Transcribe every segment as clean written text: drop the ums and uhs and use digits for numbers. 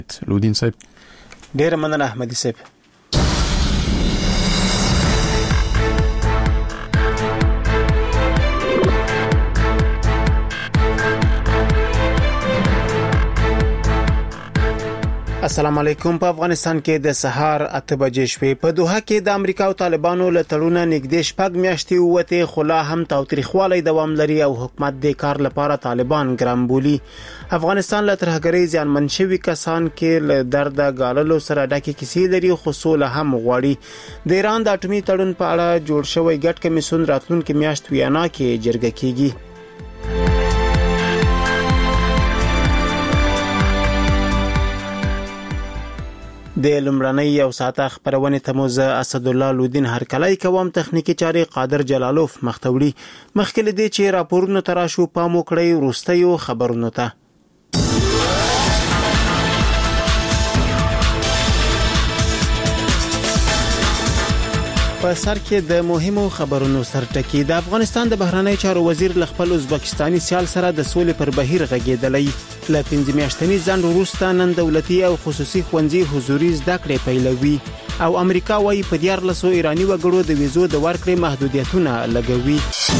لودین صاحب ډیر مننه احمدي صاحب. السلام علیکم. په افغانستان کې د سهار 8 بجې شوې په دوحه کې د امریکا او طالبانو له تړونه نږدې شپږ میاشتې وته، خلا هم تاوتریخوالی دوام لري او حکومت د کار لپاره طالبان ګرام بولي. افغانستان له ترهګرۍ ځانمن شوي کسان کې له درد غاللو سره ډکه کیسې لري، خو سوله هم غواړي. د ایران د اټومي تړون په اړه جوړ شوی ګډ کمیسیون راتلونکي میاشت ویانا کې جرګه کیږي. د لمړنۍ یو ساعته خبرونه تموزه اسد الله لودین هرکلای کوم، تخنیکی چاري قادر جلالوف مختوړي. مخکې لدی چې راپورونه تراشو پام وکړی وروستیو خبرونو ته. په سر کې د مهمو خبرونو سرټکی. د افغانستان د بهرنی چارو وزیر ل خپل ازبکستاني سیال سره د سولې پر بهیر غږیدلی. ل 15 میاشتنی ځند وروسته نن دولتي او خصوصي ښوونځي حضوري زده کړې پیلوي او امریکا وايي په 1400 ایرانی وګړو د ویزو د ورکړې محدودیتونه لګوي.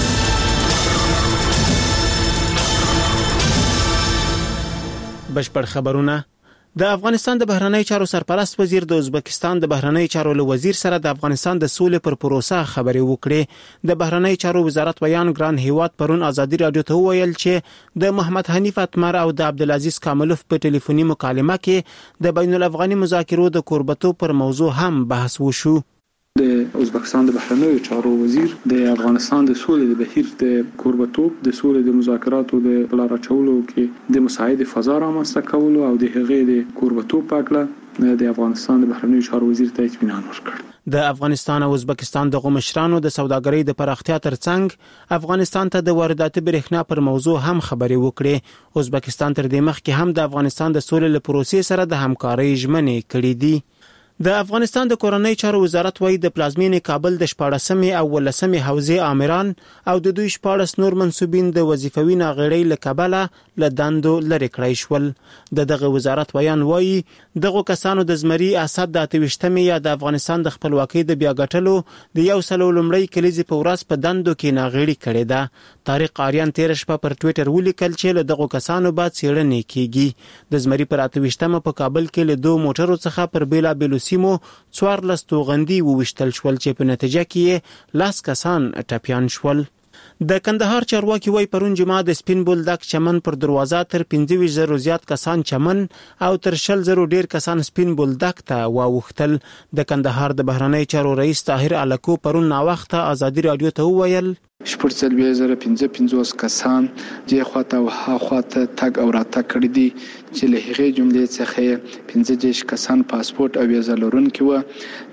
بشپړ خبرونه. د افغانستان د بهرنی چارو سرپرست وزیر د ازبکستان د بهرنی چارو له وزیر سره د افغانستان د سولې پر پروسه خبرې وکړې. د بهرنی چارو وزارت ویان ګران هیواد پرون ازادي رادیو ته ویل چې د محمد حنیف اتمر او د عبدالعزیز کاملوف په ټلیفوني مکالمه کې د بین الافغاني مذاکرو د کوربتو پر موضوع هم بحث وشو. د ازبکستان د بهرنیو چارو وزیر د افغانستان د سولې د بهیر د کوربتوب د سولې د مذاکراتو د بلاره چولو کې د مساعد فضا رامنځته کولو او د هغې د کوربتوب په اړه د افغانستان د بهرنیو چارو وزیر ته اطمینان ورکړ. د افغانستان او ازبکستان د مشرانو د سوداګرۍ د پراختیا ترڅنګ افغانستان ته د وارداتي برېښنا پر موضوع هم خبرې وکړې. ازبکستان تر دې مخکې هم د افغانستان د سولې له پروسې سره د همکارۍ ژمنې کړې دي. د افغانستان د کورنۍ چارو وزارت وايي د پلازمینې کابل د 14مې او 18مې حوزې آمران او د دوی 14 نور منسوبین د وظیفوي ناغړۍ له کبله له دندو لرې کړی شول. دغه وزارت بیان وايي دغه کسانو د زمري اسد د 28مې یا د افغانستان د خپلواکۍ د بیا ګټلو د یو سلو لمړی کلیزي په ورځ په دندو کې ناغړي کړې ده. طارق آریان 13 شپه پر ټوئیټر ولیکل چې له دغه کسانو بعد څېړنې کیږي. د زمري پر 28مه په کابل کې له 2 موټرو څخه پر بیلا بیلو سیمو 14 توغندي ووشتل شول چې په نتیجه کې 10 کسان ټپيان شول. د کندهار چارواکي وای پرون جمعه د سپین بولدک چمن پر دروازه تر 25,000 زیات کسان چمن او تر 20,000 ډیر کسان سپین بولدک ته واوختل. د کندهار د بهرنی چارو رئیس طاهر علکو پرون نا وخت ازادي رادیو ته وویل شپږ 2015 کسان د خواته او ها خواته تګ او راتګ کړی دي چې له هغې جملې څخه 15 کسان پاسپورت او ویزه لرونکي و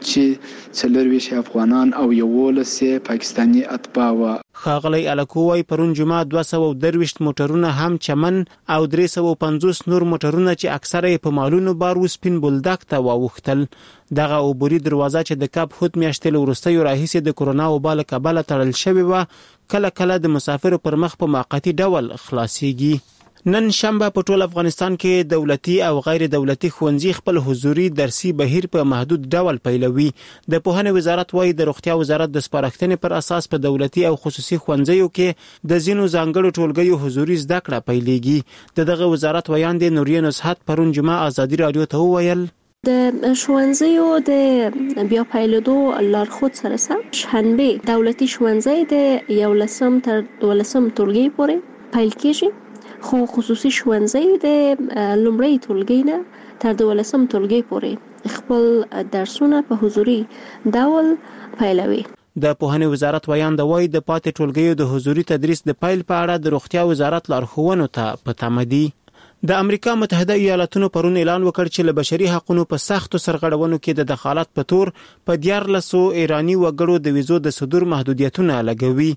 چې 24 افغانان او 11 پاکستانی اتباع و. خاغلی الکووی پرون جمعه 223 موټرونه هم چمن او 350 نور موټرونه چې اکثره په مالونو بار وسپین بولدک ته واوختل. دغه عبوري دروازه چې د کاپ هوت میاشتې وروسته راهیسې د کرونا وبا له کبله تړل شوې و کله کله د مسافرو پر مخ په موقتی ډول خلاصيږي. نن شنبه په ټول افغانستان کې دولتي او غیر دولتي ښوونځي خپل حضوري درسي بهیر په محدود ډول پیلوي. د پوهنې وزارت وايي د روغتیا وزارت د سپارښتنې پر اساس په دولتي او خصوصي ښوونځیو کې د ځینو ځانګړو ټولګیو حضوري زده کړه پیلېږي. دغه وزارت ویان د نوريه نصحت پرون جمعه ازادي رادیو ته وویل د ښوونځیو د بیا پیلېدو لارښود سره سم شنبه دولتي ښوونځي د 11 تر 12 ټولګي پورې پیل کیږي، خو خصوصي ښوونځي د لومړی ټولګي نه تر 12 ټولګي پورې خپل درسونه په حضوري ډول پیلوي. د پوهنې وزارت ویان د وای د پاتې ټولګیو د حضوري تدریس د پیل په اړه د روغتیا وزارت لارښوونو ته پته دي. د امریکا متحده ایالاتونو پرون اعلان وکړ چې له بشري حقوقو په سختو سرغړونو کې د دخالت په تور په 1400 ایرانی وګړو د ویزو د صدور محدودیتونه لګوي.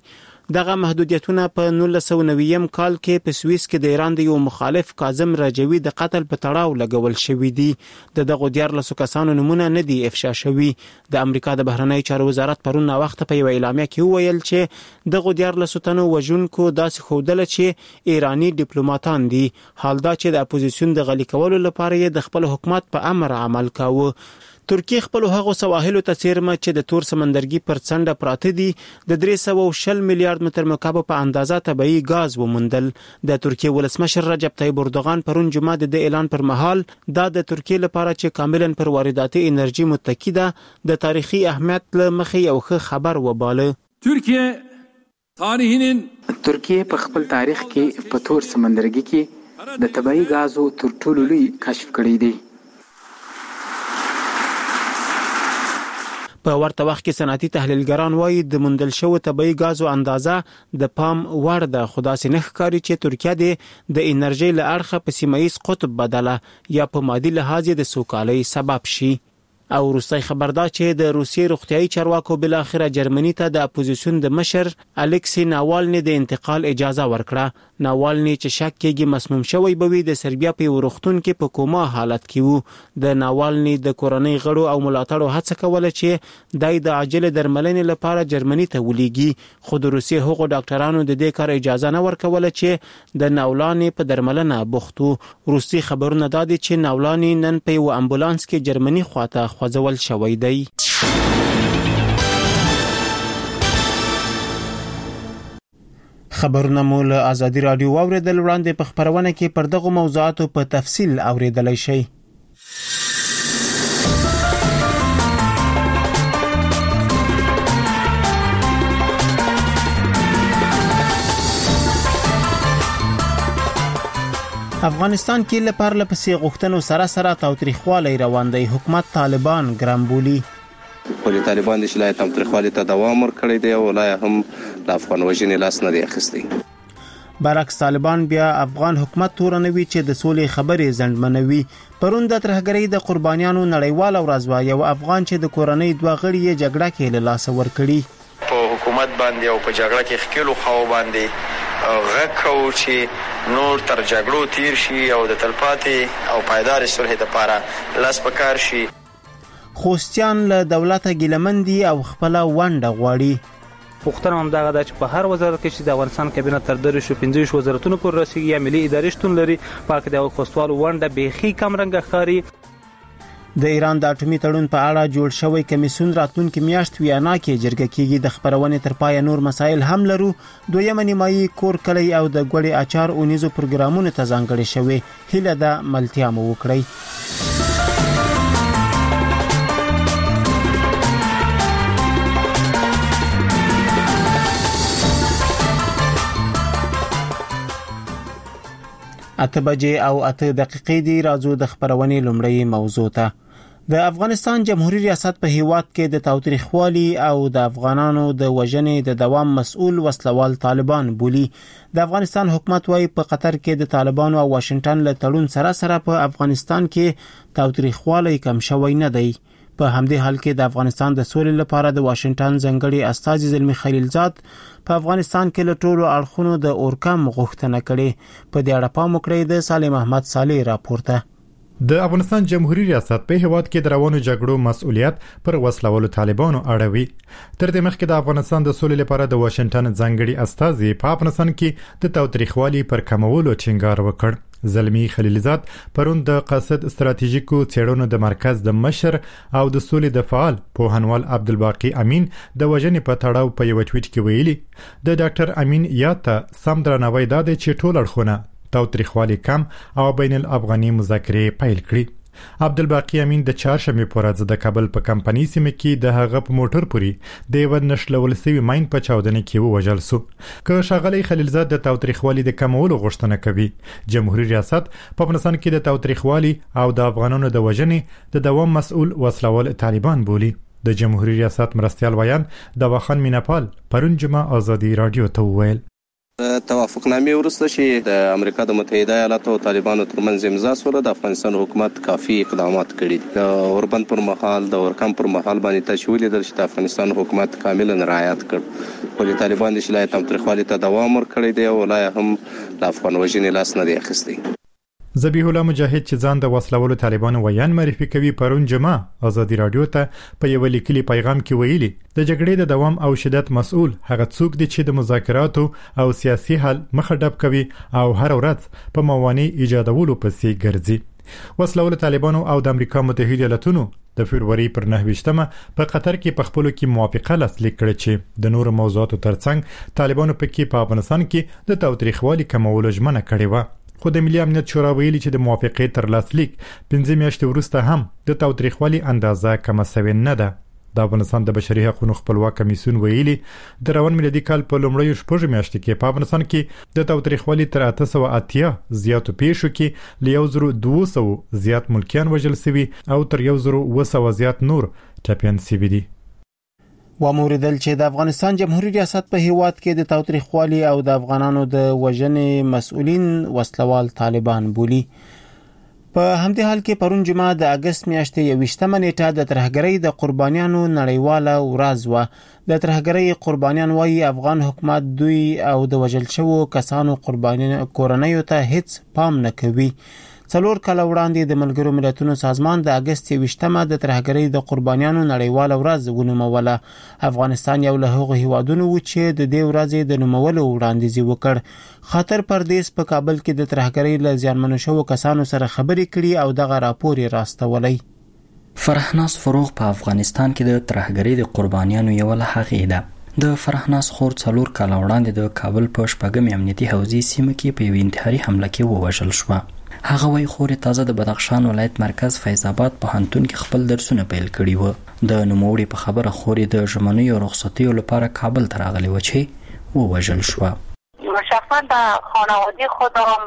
دغه محدودیتونه په 1990 کال کې په سویس کې د ایران د یو مخالف کاظم رجوي د قتل په تړاو لګول شوی دی. دغه 14 کسانو نمونه نه دي افشا شوی. د امریکا د بهرنی چارو وزارت پرون وخت په یو اعلامیه کې وویل چې دغه 14 تنو وژونکو داسې ښودل چې ایرانی ډیپلوماټان دي، حال دا چې د اپوزیسیون د غلي کولو لپاره د خپل حکومت په امر عمل کاوه. ترکیه خپل هغو سواحلو ته څیرمه چې د تور سمندرګي پر څنډه پراته دي د 340 میلیارډ متر مکعب په اندازه طبيعي غاز وموندل. د ترکیه ولسمشر رجب طیب اردوغان پرون جمعه د اعلان پر مهال دا د ترکیه لپاره چې کاملا پر وارداتي انرژي متکی ده د تاریخي اهمیت له مخې یو ښه خبر وباله. ترکیه په خپل تاریخ کې په تور سمندرګي کې د طبيعي غازو تر ټولو لوی کشف کړی دی. په ورته وخت کې صنعتي تحلیلګران وایي د موندل شوی طبيعي غازو اندازه د پام وړ ده، خو داسې نه ښکاري چې ترکیه د انرژي له اړخه په سیمه ییز قطب بدله یا په مادي لحاظ د سوکالۍ سبب شي. او روسي خبردار چې د روسیې روغتيایي چارواکو بل اخره جرمني ته د اپوزیسیون د مشر الکسی ناوالني د انتقال اجازه ورکړه. ناوالني چې شک کېږي مسموم شوی بوي د سربیا په ورختون کې په کومه حالت کې وو. د ناوالني د کورنۍ غړو او ملاتړو هڅه کوله چې دای د عاجل درملنې لپاره جرمني ته ولېږي، خو د روسیې هغو ډاکټرانو د دې کار اجازه نه ورکوله چې د ناولاني په درملنه بوختو. روسي خبرونه دادي چې ناولاني نن په یو امبولانس کې جرمني خواته خوځول شوی دی. خبرونه مو له ازادي رادیو واوریدل. وړاندې په خبرونه کې پر دغه موضوعاتو په تفصیل اوریدلای شئ. افغانستان کې لپاره لپسې غوښتنو سره تاوتریخوالی روان دی. حکومت طالبان ګرام بولي. ولې طالبان د شلای تاوتریخوالي ته دوام ورکړی دی او لا هم د افغان وژنې لاس نه دی اخیستی. برعکس طالبان بیا افغان حکومت تورنوي چې د سولې خبرې ځنډمنوي. پرون د ترهګرۍ د قربانیانو نړیواله ورځ وه. یو افغان چې د کورنۍ 2 غړي یې جګړه کې له لاسه ورکړي. په حکومت باندې او په جګړه کې خکېلو خواو باندې غکو چې نور تر جګړو تیر شي او د تلپاتې او پایدار صلح لپاره لاس پکار شي. خوستیان له دولته ګیلمندي او خپل ونډه غواړي. پوښتنه هم دغه ده چې په هر وزارت کې چې د افغانستان کابینه تر 15 وزارتونو پورې رسیږي یا ملي ادارې شتون لري، پاک د خوستوالو ونډه بیخي کم رنګه ښکاري. د ایران د اټومي تړون په اړه جوړ شوی کمیسیون راتلونکي میاشت ویانا کې جرګه کیږي. د خبرونې تر پای نور مسایل هم لرو. دویمه نیمایي کور کلی او د ګوړې اچار اونیزو پروګرامونو ته ځانګړي شوی. هیله ده ملتیا مو وکړئ. اته بجې او 8 دقیقې دی. راځو د خبرونې لومړی موضوع ته. د افغانستان جمهوریت ریاست په هیواد کې د تاوتریخوالي او د افغانانو د وژنې د دوام مسؤل وسلوال طالبان بولي. د افغانستان حکومت وايي په قطر کې د طالبانو او واشنگټن له تړون سره په افغانستان کې تاوتریخوالي کم شوی نه دی. په همدې حال کې د افغانستان د سولې لپاره د واشنگټن ځانګړي استازي زلمی خلیلزاد په افغانستان کې له ټولو اړخونو د اورکم غوښتنه کړې. په دې اړه پام وکړئ د سالم احمد صالح راپورته. د افغانستان جمهوریت ریاست په هیواد کې د روانو جګړو مسؤلیت پر وسلوالو طالبانو اړوي. تر دې مخکې د افغانستان د سولې لپاره د واشنگټن ځانګړي استازي په افغانستان کې د تاوتریخوالي پر کمولو ټینګار وکړ. زلمی خلیلزاد پرون د قصد استراتیژیکو څېړنو د مرکز د مشر او د سولې د فعال پوهنوال عبدالباقی امین د وژنې په تړاو په یو ټویټ کې ویلي د ډاکټر امین یاته سم درناوی داده چې ټول اړخونه تاوتریخوالي کم او بین الافغاني مذاکرې پیل کړي. عبدالباقی امین د چهارشنبه په ورځ د کابل په کمپنی سیمه کې د هغه په موټر پوري د یو نشلول سوي ماین په چاودنه کې وژل شو. که شاغلی خلیلزاد د تاوتریخوالي د کمولو غوښتنه کوي، جمهوریت ریاست په افغانستان کې د تاوتریخوالي او د افغانانو د وژنې د دوام مسؤل وسلوال طالبان بولي. د جمهوریت ریاست مرستیال ویان دواخان میناپال پرون جمعه ازادي رادیو ته وویل توافقنامې وروسته چې د امریکا د متحده ایالاتو او طالبانو ترمنځ امضا شوه، د افغانستان حکومت کافي اقدامات کړي دي. د اوربند پر مهال د اورکم پر مهال باندې تاسو ولیدل چې د افغانستان حکومت کاملا رعایت کړ. خو طالبان د شلای تاوتریخوالي ته دوام ورکړی دی او لا هم د افغان وژنې لاس نه دی اخیستی. ذبیح الله مجاهد چې ځان د وسلوالو طالبانو ویان معرفي کوي پرون جمعه ازادي رادیو ته په یو لیکلي پیغام کې ویلي د جګړې د دوام او شدت مسؤل هغه څوک دی چې د مذاکراتو او سیاسي حل مخه ډب کوي او هر ورځ په موانع ایجادولو پسې ګرځي. وسلوالو طالبانو او د امریکا متحده ایالاتونو د فبرवरी پر 9 په قطر کې په خپلو کې موافقه لاسلیک کړې چې د نورو موضوعاتو ترڅنګ طالبانو په افغانستان کې د تاوتریخوالي کمولو ژمنه کړې و. خو د ملي امنیت شورا ویلي چې د موافقې تر لاسلیک 5 میاشتې وروسته هم د تاوتریخوالي اندازه کم شوې نه ده. د افغانستان د بشري حقوقو خپلواک کمیسیون ویلي د روان میلادي کال په لومړیو 6 میاشتو کې په افغانستان کې د تاوتریخوالي تر 880 زیاتو پیښو کې ل 1200 زیات ملکیان وژل شوي او تر 1200 زیات نور ټپیان شوي دي. وموردل چې د افغانستان جمهوریت ریاست په هیواد کې د تاوتریخوالي او د افغانانو د وژنې مسؤلین وسلوال طالبان بولی. په همدې حال کې پرون جمعه د اگست میاشتې 21 نیټه د ترهګرۍ د قربانیانو نړیواله ورځ و. د ترهګرۍ قربانیان وايي افغان حکومت دوی او د وژل شوو کسانو کورنیو ته هیڅ پام نه کوي. 4 کاله وړاندې د ملګرو ملتونو سازمان د اگست 21 د ترهګرۍ د قربانیانو نړیواله ورځ ونوموله. افغانستان یو له هغو هیوادونو و چې د دې ورځې د نومولو وړاندیز وکړ. خاطر پردیس په کابل کې د ترهګرۍ له زیانمنو شوو کسانو سره خبرې کړي او دغه راپور یې راستولی. فرحناز فروغ په افغانستان کې د ترهګرۍ د قربانیانو یو له هغې ده. د فرحناز خور 4 کاله وړاندې د کابل په شپږم امنیتي حوزې سیمه کې په یو انتحاري حمله کې ووژل شوه. هغه وای خوري تازه د بدخشان ولایت مرکز فیض آباد په هنتون کې خپل درسونه پیل کړي وو. د نوموړي په خبره خوري د ژمنیو رخصتیو لپاره کابل ته راغلی و چې ووژل شوه. مشخصا د خانواده خودم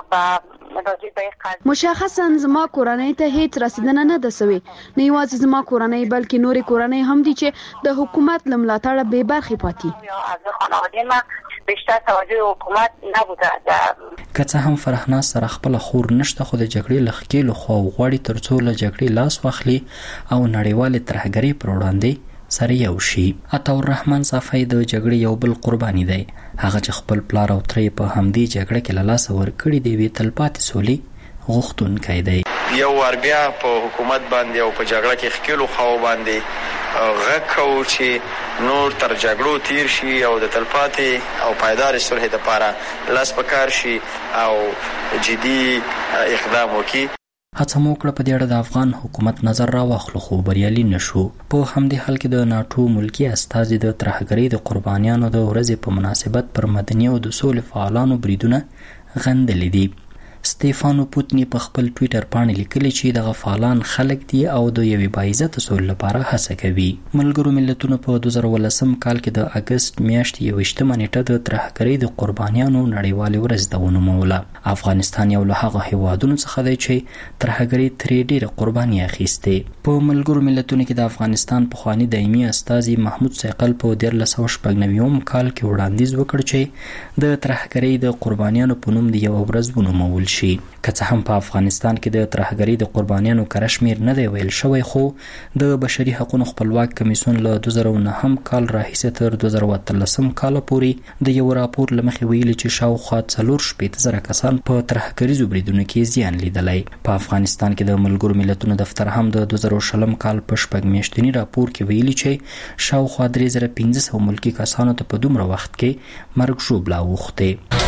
مشخصا زما کورنۍ ته هیڅ رسیدنه نه ده سوی. نه یوازې زما کورنۍ بلکې نورې کورنۍ هم دي چې د حکومت له ملاتړه بې برخې پاتې. از خانواده ما بیشتر توجه حکومت نبوده. که څه هم فرحناز سره خپل خور نشته خو د جګړې لخکې له خو غواړي ترڅو له جګړې لاس واخلي او نړیوال ترهګرۍ پر وړاندې سره یو شي. عطاالرحمن صافی د جګړې یو بل قرباني دی. هغه چې خپل پلار او ترې په همدې جګړه کې له لاسه ورکړي دی وی تلپاتې سولې غوښتونکی دی. یو ور بیا په حکومت باندې او په جګړه کې خکېلو خو باندې غکو چې نور تر جګړو تیر شي او د تلپاتې او پایدار صلح لپاره لاس پکار شي او جدي اقدام وکړي. هڅه مو کړه په دې اړه د افغان حکومت نظر راواخلو خو بریالي نشو. په همدې حال کې د ناټو ملکی استازي د ترهګرۍ د قربانیانو د ورځې په مناسبت پر مدني او د سولې فعالانو بریدونه غندلي دي. ستيفانو پوتني په خپل ټوئیټر باندې لیکلي چې دغه فعالان خلک دي او د یوې باعزته سولې لپاره هڅه کوي. ملګرو ملتونو په 2018 کال کې د اگست میاشتې 21 نیټه د ترهګرۍ د قربانیانو نړیوالې ورځ د ونوموله. افغانستان یو له هغه هیوادونو څخه دی چې ترهګرۍ ترې ډېره قرباني اخیستې. په ملګرو ملتونو کې د افغانستان پخوانی دایمي استازي محمود سیقل په 1999 کال کې وړاندیز وکړ چې د ترهګرۍ د قربانیانو په نوم د یو ورځ ونومول شي. که څه هم په افغانستان کې د ترهګرۍ د قربانیانو کرشمیر نه دی ویل شوی خو د بشري حقوقو خپلواک کمیسیون له 2009 کال راهیسې تر 2013 کال پورې د یو راپور لمخې ویلي چې شاوخوا 4,000 کسان په ترهګریزو بریدونو کې زیان لیدلی. په افغانستان کې د ملګرو ملتونو دفتر هم د 2020 کال په شپږ میاشتني راپور کې ویلي چې شاوخوا 3500 ملکی کسانو ته په دومره وخت کې مرګ ژوبله اوښتې.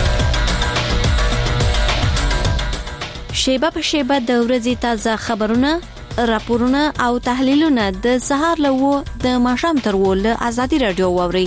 شیبه په شیبه د ورځې تازه خبرونه، راپورونه او تحلیلونه د سهار له د ماښام تر له آزادي رادیو واوري.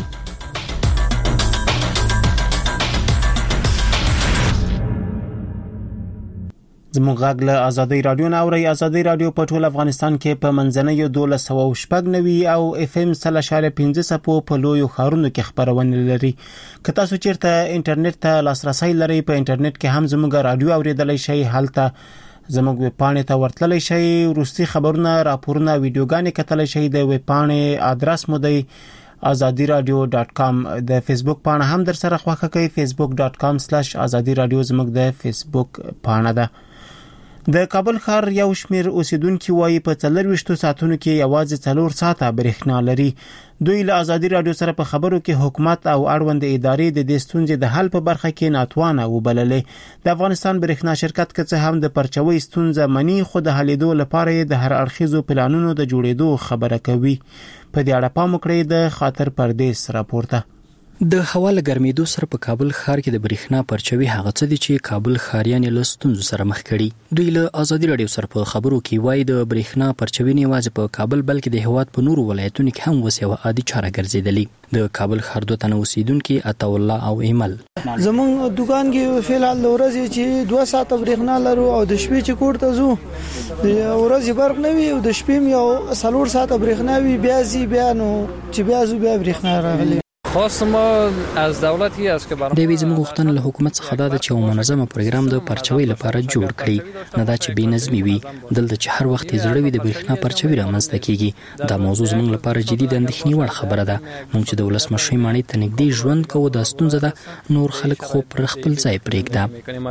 زموږ غږ له آزادي رادیو نه اوري. آزادي رادیو په ټول افغانستان کې په منځنۍ 1290 او اف ام 3.5 په لویو ښارونو کې خبرونه لري. که تاسو چیرته انټرنیټ ته لاسرسي لرئ په انټرنیټ کې هم زموږ رادیو اوریدلای شئ. هلته زموږ ویب پاڼې ته ورتللی شئ. وروستي خبرونه، راپورونه، ویډیوګانې کتلی شئ. د ویب پاڼې آدرس مو دی azadiradio.com. د فیسبوک پاڼه هم در سره خوښه کوي. facebook.com/azadiradio زموږ د فیسبوک پاڼه ده. د کابل ښار یو شمیر اوسیدونکو وايي په 24 ساعتونو کې یوازې 4 ساعته برېښنا لري. دوی له ازادي رادیو سره په خبرو کې حکومت او اړوند ادارې د دې ستونزې د حل په برخه کې ناتوانه وبللې. د افغانستان برېښنا شرکت که څه هم د پرچوي ستونزه مني، خو د حلیدو لپاره د هر اړخیزو پلانونو د جوړېدو خبره کوي. په دې اړه پام وکړئ د خاطر پردیس راپورته. د هوا له ګرمېدو سره په کابل ښار کې د برېښنا پرچوي هغه څه دي چې کابل ښاریان له ستونزو سره مخ کړي. دوی له ازادي رادیو سره په خبرو کې وایي د برېښنا پرچوي نه یوازې په کابل بلکې د هیواد په نورو ولایتونو کې هم وسیوه عادي چاره ګرځېدلې. د کابل ښار دوه تنه اوسیدونکو عطا الله او ایمل زمونږ دکان کې فعال د ورځې چې 2 ساعته برېښنا لرو او د شپې چې کور ته ځو د ورځې برق نه وي او د شپې یو 4 ساعته برېښنا وي، بیا زی بیا نو چې بیا زو بیا برېښنا راغلي. خاص ما از دولتی است که د وی زموږ غوښتنه له حکومت څخه دا چې یو منظمه پروګرام د پرچوي لپاره جوړ کړي، نه دا چې بې نظمي وي. دلته چې هر وخت زړه وي د برېښنا پرچوي رامنځته کیږي. دا موضوع زموږ لپاره جدي د اندېښنې وړ خبره ده. موږ چې د ولسمشر ماڼۍ ته نږدې ژوند کوو دا ستونزه ده، نور خلک خو پر خپل ځای پرېږده.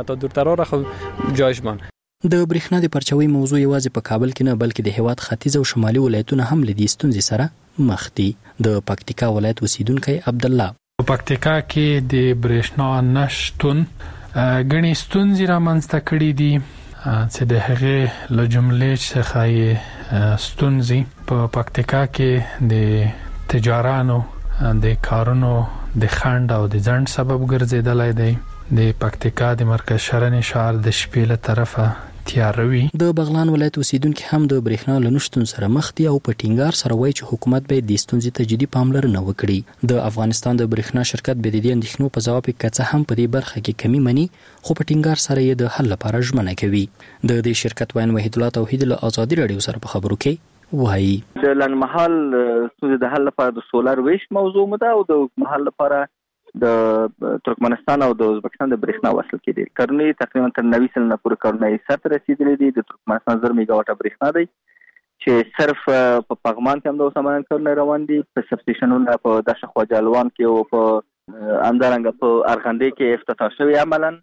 د برېښنا د پرچوي موضوع یوازې په کابل کې نه بلکې د هیواد ختیځ او شمالي ولایتونو هم له دې ستونزې سره مخ دي. د پکتیکا ولایت اوسیدونکی عبدالله په پکتیکا کې د برېښنا نشتون غني ستونزې رامنځته کړې دي چې د هغې له جملې څخه ستونزې په پکتیکا کې د تجارانو د کارونو د خند او د ځند سبب ګرځیدلی دی. د پکتیکا د مرکز شرنی شهر د شپې له طرفه تیاروي. د بغلان ولایت اوسیدونکو هم د برېښنا له نشتون سره مخ دي او په ټینګار سره وایي چې حکومت باید د ستونزې ته جدي پاملرنه وکړي. د افغانستان د برېښنا شرکت به د دې اندېښنو په ځواب کې څه هم په دې برخه کې کمی مني، خو په ټینګار سره یې د حل لپاره ژمنه کوي. د دې شرکت وین وحید الله توحید له ازادي رادیو سره په خبرو کې وایي د لنډمحال ستونزې د حل لپاره د سولر ویش موضوع مده او د محل لپاره د ترکمنستان او د ازبکستان د برېښنا وصل کېدل. کارونه تقریبا تر 90 سلنه پورې کارونه یې سره رسیدلي دي. د ترکمنستان 1000 میگاواټه برېښنا دی چې صرف په پغمان کې هم د اوسمن کارونه روان دي، په سبسټیشنونو په داشه خواجالوان کې او په اندرنګ په ارغندې کې افتتاح شوی عملاً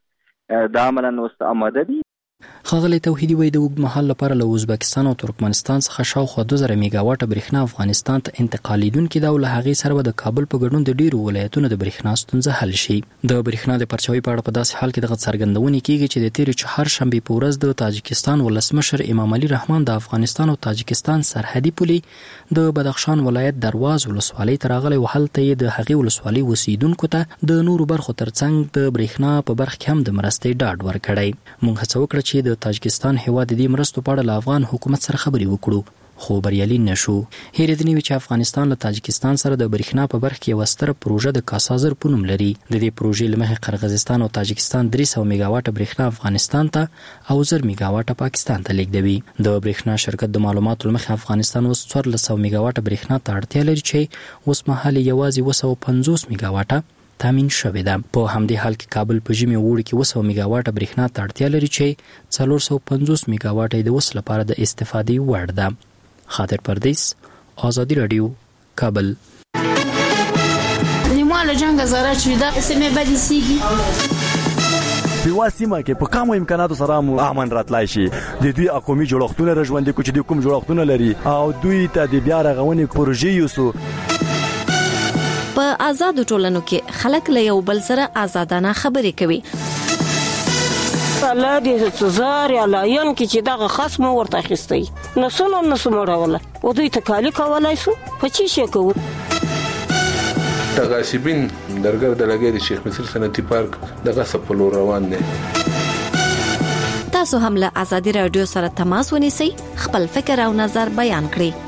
اوس آماده دي. ښاغلی توحیدي وایي د اوږد مهال لپاره له ازبکستان او ترکمنستان څخه شاوخوا 2000 میگاواټه برېښنا افغانستان ته انتقالیدونکې ده او له هغې سره به د کابل په ګډون د ډېرو ولایتونو د برېښنا ستونزه حل شي. د برېښنا د پرچوي په اړه په داسې حال کې دغه څرګندونې کیږي چې د تېرې چهارشنبې په ورځ د تاجکستان ولسمشر امام علي رحمان د افغانستان او تاجکستان سرحدي پولې د بدخشان ولایت درواز ولسوالۍ ته راغلی او هلته یې د هغې ولسوالۍ اوسیدونکو ته د نورو برخو ترڅنګ د برېښنا په برخه کې هم د مرستې ډاډ ورکړی. موږ هڅه وکړه چې د تاجکستان هیواد د دې مرستو په اړه له افغان حکومت سره خبرې وکړو، خو بریالي نشو. هیرېدنې وي چې افغانستان له تاجکستان سره د برېښنا په برخه کې یوه ستره پروژه د کاسازر په نوم لري. د دې پروژې له مخې قرغیزستان او تاجکستان 300 میگاواټه برېښنا افغانستان ته او 1000 میگاواټه پاکستان ته لیږدوي. د برېښنا شرکت د معلوماتو له مخې افغانستان اوس 1400 میگاواټه برېښنا ته اړتیا لري چې اوس مهال یوازې 250 میگاواټه تامین شوې ده. په همدې حال کې کابل په ژمي او اوړي کې 200 میگاواټه برېښنا ته اړتیا لري چې 450 میگاواټه د اوس لپاره د استفادې وړ ده. خاطر پردیس، ازادي رادیو، کابل. نیماله جنگ زره چې دا سمې بدې سیږي په واسمه کې په کومو امکاناتو سره امن راتلای شي. د دوی اقومي جوړښتونه رژوندې کوچ د کوم جوړښتونه لري او دوی ته د بیا رغونې پروژې یوسو. په آزادو ټولنو کې خلک له یو بل سره آزادانه خبرې کوي. الله دې څزار یا لاین کې چې دغه خصم ورته اخیستی نسونه راوله او دوی ته کالی کولای شو په چی شي کوو. تغاسبین درګر د لګید شیخ مصر صنعتي پارک دغه سپلو روان دي. تاسو هم له آزادي رادیو سره تماس ونیسئ، خپل فکر او نظر بیان کړئ.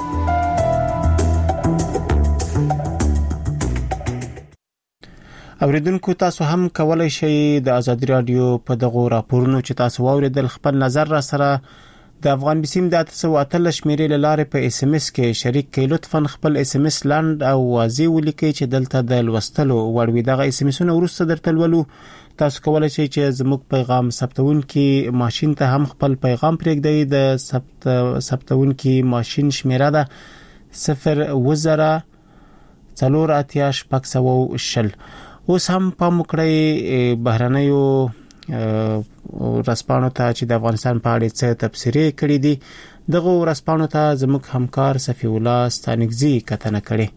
اوریدونکو تاسو هم کولای شئ د ازادي رادیو په دغه راپورونو چې تاسو واوریدل خپل نظر را سره د افغان بسیم د 813 شمیرې له لارې په اس ام اس کې شریک کړئ. لطفا خپل اس ام اس لاند او واضح ولیکئ چې دلته د لوستلو وړ وي. دغه اس ام اسونه وروسته درته ولولو. تاسو کولای شئ چې زموږ پیغام ثبتونکي ماشين ته هم خپل پیغام پرېږدئ. د ثبتونکي ماشين شمیره ده 0 اوس هم په مکړی بهرنیو ورسپانو ته چې د افغانستان په اړه څه تبصرې کړې دي. دغه ورسپانو ته زموږ همکار صفی الله ستانګزی کتنه کړې.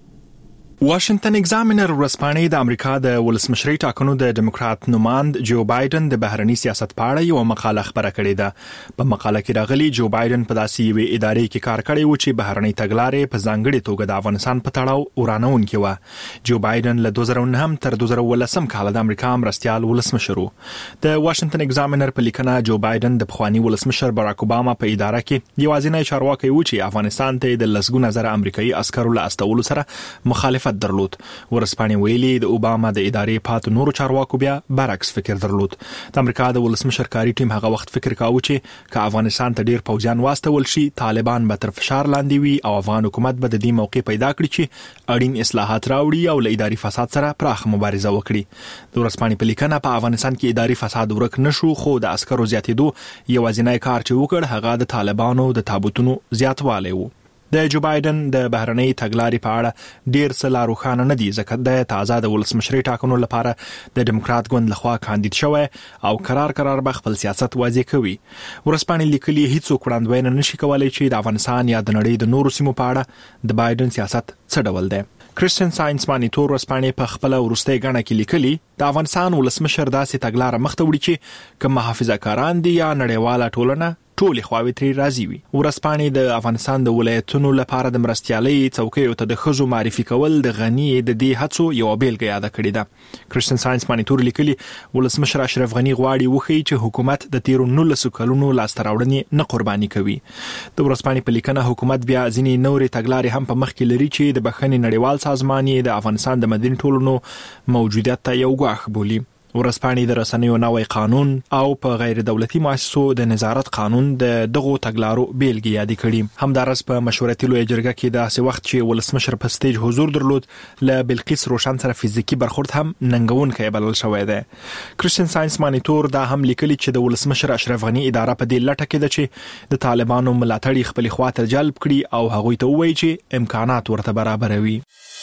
واشنگټن ایگزامینر ورځپاڼې د امریکا د ولسمشرۍ ټاکنو د ډیموکرات نوماند جو بایدن د بهرني سیاست په اړه یو مقاله خبره کړې ده. په مقاله کې راغلي جو بایدن په داسې یوې ادارې کې کار کړی و چې بهرني تګلارې په ځانګړې توګه د افغانستان په تړاو ورانونکې و. جو بایدن له 2009 تر 2013 کال د امریکا مرستیال ولسمشر و. د واشنگټن ایگزامینر په لیکنه جو بایدن د پخوانی ولسمشر باراک اوباما په اداره کې یوازینی چارواکي و چې افغانستان ته د لسګونه زره امریکایي عسکرو له استولو سره مخالفت درلود. ورسپانې ویلي د اوباما د ادارې پاتو نورو چارواکو بیا برعکس فکر درلود. د امریکا د ولسمشر کاری ټیم هغه وخت فکر کاوه چې که افغانستان ته ډیر پوځیان واستول شي طالبان به تر فشار لاندې وي او افغان حکومت به د دې موقع پیدا کړي چې اړین اصلاحات راوړي او له اداري فساد سره پراخ مبارزه وکړي. د ورسپانې په لیکنه په افغانستان کې اداري فساد ورک نشو، خو د عسکرو زیاتېدو یوازینی کار چې وکړ هغه د طالبانو د تابوتونو زیاتوالی و. د جو بایدن د بهرنۍ تګلارې په اړه ډیر څه لا روښانه نه دي ځکه د تازه د ولسمشرۍ ټاکنو لپاره د ډیموکرات ګوند لخوا کاندید شوی او قرار به خپل سیاست واضح کوي. ورسپانې لیکلي هیڅوک وړاندوینه نشي کولای چې د افغانستان یا د نړۍ د نورو سیمو په اړه د بایدن سیاست څه ډول دی. کرسچن ساينس مانیټور ورسپانې په خپل ورستۍ غاڼه کې لیکلي د افغانستان ولسمشر داسې تګلارې مخته وړي چې کوم محافظه کاران دي یا نړیواله ټولنه ټولې خواوې ترې راضي وي. ورسپانې د افغانستان د ولایتونو لپاره د مرستیالۍ څوکیو ته د ښځو معرفي کول د غني د دې هڅو یو بیلګه یاد کړې ده. کرسچن ساينس مانیټور لیکلي ولسمشر اشرف غني غواړي وښيي چې حکومت د تیرو 19 کلونو لاسته راوړنې نه قرباني کوي. د ورسپانې په لیکنه حکومت بیا ځینې نورې تګلارې هم په مخ کې لري چې د بخښنې نړیوال سازمان د افغانستان د مدني ټولنو موجودیت ته یو ګواښ بولي. ورسپانې د رسنیو نوی قانون او په غیر دولتي مؤسسو د نظارت قانون د دغو تګلارو بیلګې یادې کړي. همدارس په مشورتي لویه جرګه کې داسې وخت چې ولسمشر په سټیج حضور درلود له بلقیس روشن سره فزیکی برخورد هم ننګونکی بلل شوی دی. کرسچن ساينس مانیټور دا هم لیکلي چې د ولسمشر اشرف غني اداره په دې لټه کې ده چې د طالبانو ملاتړي خپل خواته جلب کړي او هغوی ته ووایي چې امکانات ورته برابروي.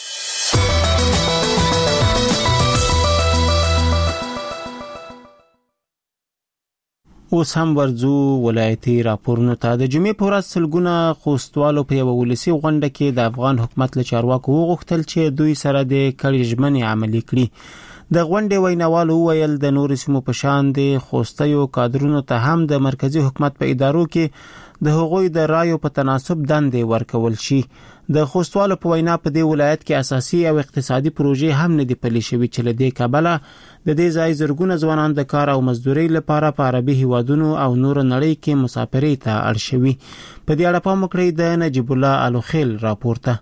اوس هم ورځو ولایتي راپورونو ته. د جمعې په ورځ سلګونه خوستوالو په یوه ولسي غونډه کې د افغان حکومت له چارواکو وغوښتل چې دوی سره د کړې ژمنې عملي کړي. د غونډې ویناوالو وویل د نورو سیمو په شان د خوستیو کادرونو ته هم د مرکزی حکومت په ادارو کې د هغوی د رایو په تناسب دندې ورکول شي. د خوستوالو په وینا په دې ولایت کې اساسي او اقتصادي پروژې هم نه دي پلي شوي چې له دې کبله د دې ځای زرګونه ځوانان د کار او مزدورۍ لپاره په عربي هیوادونو او نور نړۍ کې مسافرۍ ته اړ شوي. په دې اړه پام وکړئ د نجیب الله الوخیل راپورته.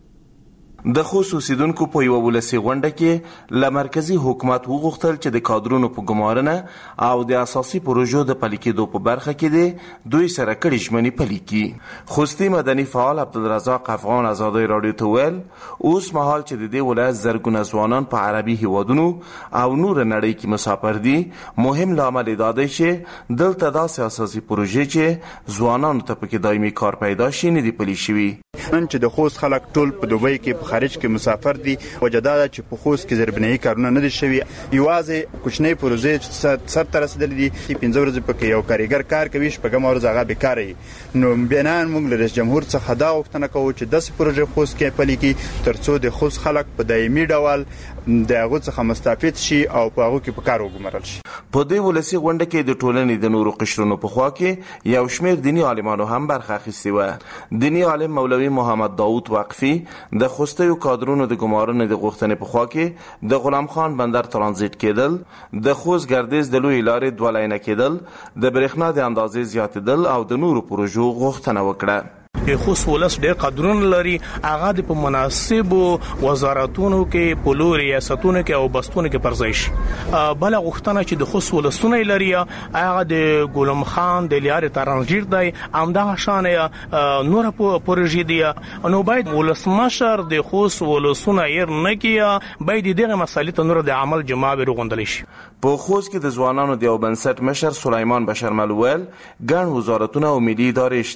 د خوست اوسیدونکو په یوه ولسي غونډه کې له مرکزي حکومت وغوښتل چې د کادرونو په ګمارنه او د اساسي پروژو د پلي کېدو په برخه کې دوی سره کړي ژمنې پلي کړي. خوستي مدني فعال عبدالرزاق افغان ازادۍ راډیو ته ویل اوس مهال چې د دې ولایت زرګونه ځوانان په عربي هیوادونو او نور نړۍ کې مسافر دي، مهم لامل دا دی چې دلته داسې اساسي پروژې چې ځوانانو ته پکې دایمي کار پیدا شي نه دي پلي شوي. نن چې د خوست خلک ټول په دوبۍ کې په خارج کې مسافر دي، وجه دا ده چې په خوست کې زیربنایي کارونه نه دي شوي. یوازې کوچنۍ پروژې سر ته رسېدلې دي. 15 ورځې پکې یو کارګر کار کوي، شپږم ورځ هغه بیکاره وي. نو بیا موږ له رئیس جمهور څخه دا غوښتنه کوو چې داسې پروژې خوست کې پلي کړي ترڅو د خوست خلک په دایمي ډول د هغو څخه مستفید شي او په هغو کې په کار وګمارل شي. په دې ولسي غونډه کې د ټولنې د نورو قشرونو په خوا کې یو شمېر دیني عالمانو هم برخه اخیستې وه. دیني عالم مولوي محمد داود وقفي د خوستیو کادرونو د ګمارنې د غوښتنې په خوا کې د غلام خان بندر ترانزیت کېدل، د خوست ګردیز د لویې لارې 2 لاینه کېدل، د برېښنا د اندازې زیاتېدل او د نورو پروژو غوښتنه وکړه. خوست ولس ډېر قدرونه لري، هغه د په مناسبو وزارتونو کې په لور ریاستونو کې او بستونو کې پر ځای شي. بل غوښتنه چې د خوست ولسونه لري هغه د غلام خان د لارې ترانزیت دی، همدغه شان نور پروژې دي. نو باید ولسمشر د خوست ولسونه ير نه کیه، باید دغه مسالې ته نور د عمل جماع ورغوندل شي. په خوست کې د ځوانانو د یو بنسټ مشر سلیمان بشرمل ویل ګڼ وزارتونه او ملي ادارې شته.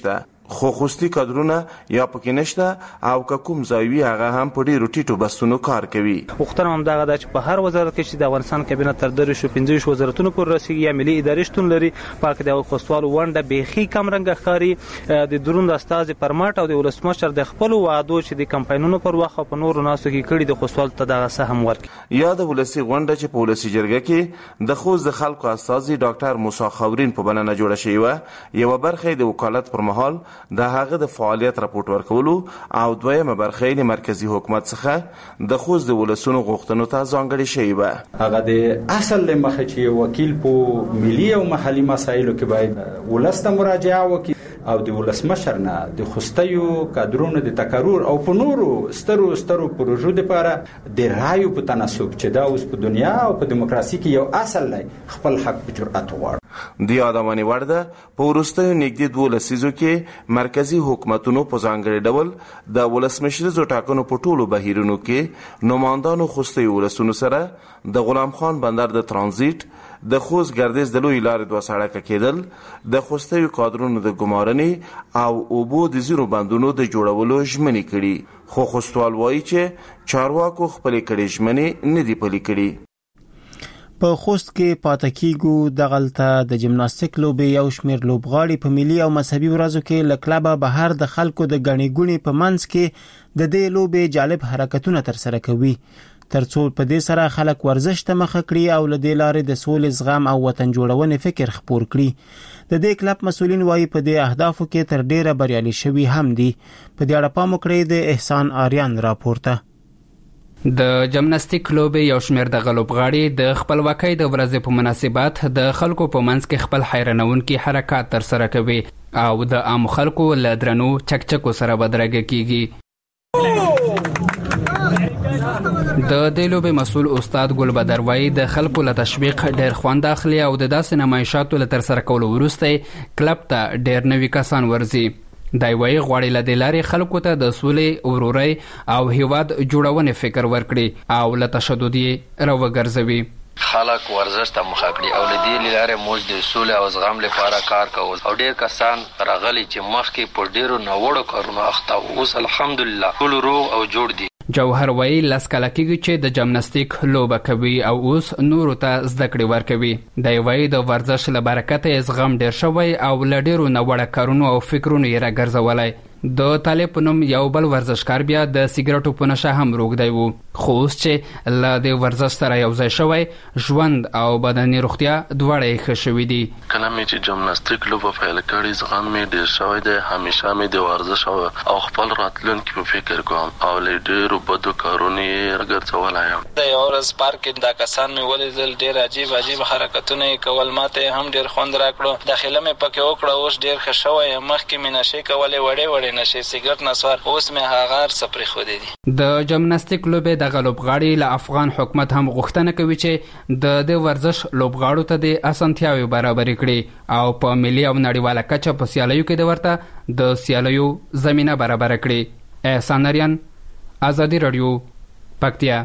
خو خوستي کادرونه یا پکې نشته او کوم ځایوي هغه هم په ډیرو ټیټو بستونو کار کوي. وختونه هم دغه د په هر وزارت کې چې د افغانستان کابینه تر 15 وزارتونو پورې رسیدي یا ملي ادارې شتون لري، پاک د خوستوالو ونده بيخي کم رنګ ښکاری د دروند استاد پرماټ او د ولسمشر د خپل وعدو چې د کمپاینونو پر وخت په نورو ناسو کې کړي د خوستوال ته دغه سهم ورکړي. یا د ولسی غونډه چې په ولسی جرګه کې د خوست د خلکو استازي ډاکټر موسی خاورین په بلنه جوړه شوی و، یو برخه د وکالت پر مهال د هغه د فعالیت راپورټ ورکولو او دویمه برخه د مرکزی حکومت څخه د خوست د ولسونو غوښتنو ته ځانګړې شوی و. هغه د اصل مخه چې وکیل په ملي او محلي مسایلو کې باید ولسته مراجعه وکړي او د ولسمشر نه د خوستیو کادرونو د تقرر او په نورو سترو پروژو لپاره د رایو په تناسب چې دا اوس په دنیا او په دیموکراسي کې یو اصل دی خپل حق په جرأت وغواړي. د یادونه ورده په وروستیو نږدې 2 لسیزو کې مرکزی حکومتونو په ځانګړي ډول د ولسمشریزو ټاکنو په ټولو بهیرونو کې نمائندانو خوستي ولسونو سره د غلام خان بندر د ترانزیت، د خوست ګردیز د لوی لارې 2 سړک کېدل، د خوستي کادرونو د ګمارنې او اوبو د زیرو بندونو د جوړولو ژمنې کړي. خو خوستوال وایي چې چارواکو خپل کړي ژمنې نه دي پلي کړي. په خوست کې پاتکیګو دغلطه د جمناستیک لوبې یو شمیر لوبغاړي په ملي او مذهبي ورځو کې لکلابه بهر د خلکو د غنی ګونی په منځ کې د دې لوبې جالب حرکتونه تر سره کوي، ترڅو په دې سره خلک ورزش ته مخه کړي او له دې لارې د سولې زغم او وطن جوړونې فکر خپور کړي. د دې کلب مسولین وايي په دې اهدافو کې تر ډیره بریالي شوي هم دي. په دې اړه پام وکړئ د احسان آریان راپورته. د جمناستیک لوبې یو شمیر د غلوبغاړي د خپلواکۍ د ورځې په مناسبت د خلکو په منځ کې خپل حیرانونکي حرکات تر سره کوي او د عام خلکو له درنو چکچکو سره بدرګه کیږي. د دې لوبې مسؤل استاد ګل بدر وایي د خلکو له تشویق ډېر خوند اخلي او د داسې نمایشاتو له تر سره کولو وروسته کلب ته ډېر نوي کسان ورځي. دای وایي غواړي له دې لارې خلکو ته د سولې، ورورۍ او هیواد جوړونې فکر ورکړي او له تشدد یې راوګرځوي. خلک ورزش ته مخه کړي او له دې لارې موږ د سولې او زغم لپاره کار کوو او ډېر کسان راغلي چې مخکې په ډېرو ناوړو کارونو اخته وو، اوس الحمدلله ټول روغ او جوړ دي. جوهر وایي لس کاله کېږي چې د جمناستیک لوبه کوي او اوس نورو ته زده کړې ورکوي. دی وایي د ورزش له برکته یې زغم ډېر شوی او له ډېرو ناوړه کارونو او فکرونو یې راګرځولی. د طالب په نوم یو بل ورزشکار بیا د سیګریټو په نشه هم روږدی و، خو اوس چې له دې ورزش سره یو ځای شوی ژوند او بدني روغتیا دواړه یې ښه شوي دي. کله مې چې جمناستیک لوبه پیل کړې زغم مې ډېر شوی دی. همیشه مې د ورزش او خپل راتلونکي په فکر کوم او له ډېرو بدو کارونو یې راګرځولی یم. د یو ورځ پارک کې دا کسان مې ولیدل ډېر عجیب حرکتونه یې کول، ماته هم ډېر خوند راکړو. داخله مې پکې وکړه، اوس ډېر ښه شوی یم. مخکې مې نشې کولې وړې نشې سیګریټ نسوار، اوس مې هغه سپری خو دي. د جمناستیک لوبې د غلوبغاړي له افغان حکومت هم غوښتنه کوي چې د دې ورزش لوبغاړو ته د اسانتیاوي برابر کړي او په ملي او نړیواله کچه په سیالیو کې د ورته د سیالیو زمينه برابر کړي. احسان آریان، آزادی رادیو، پکتیا.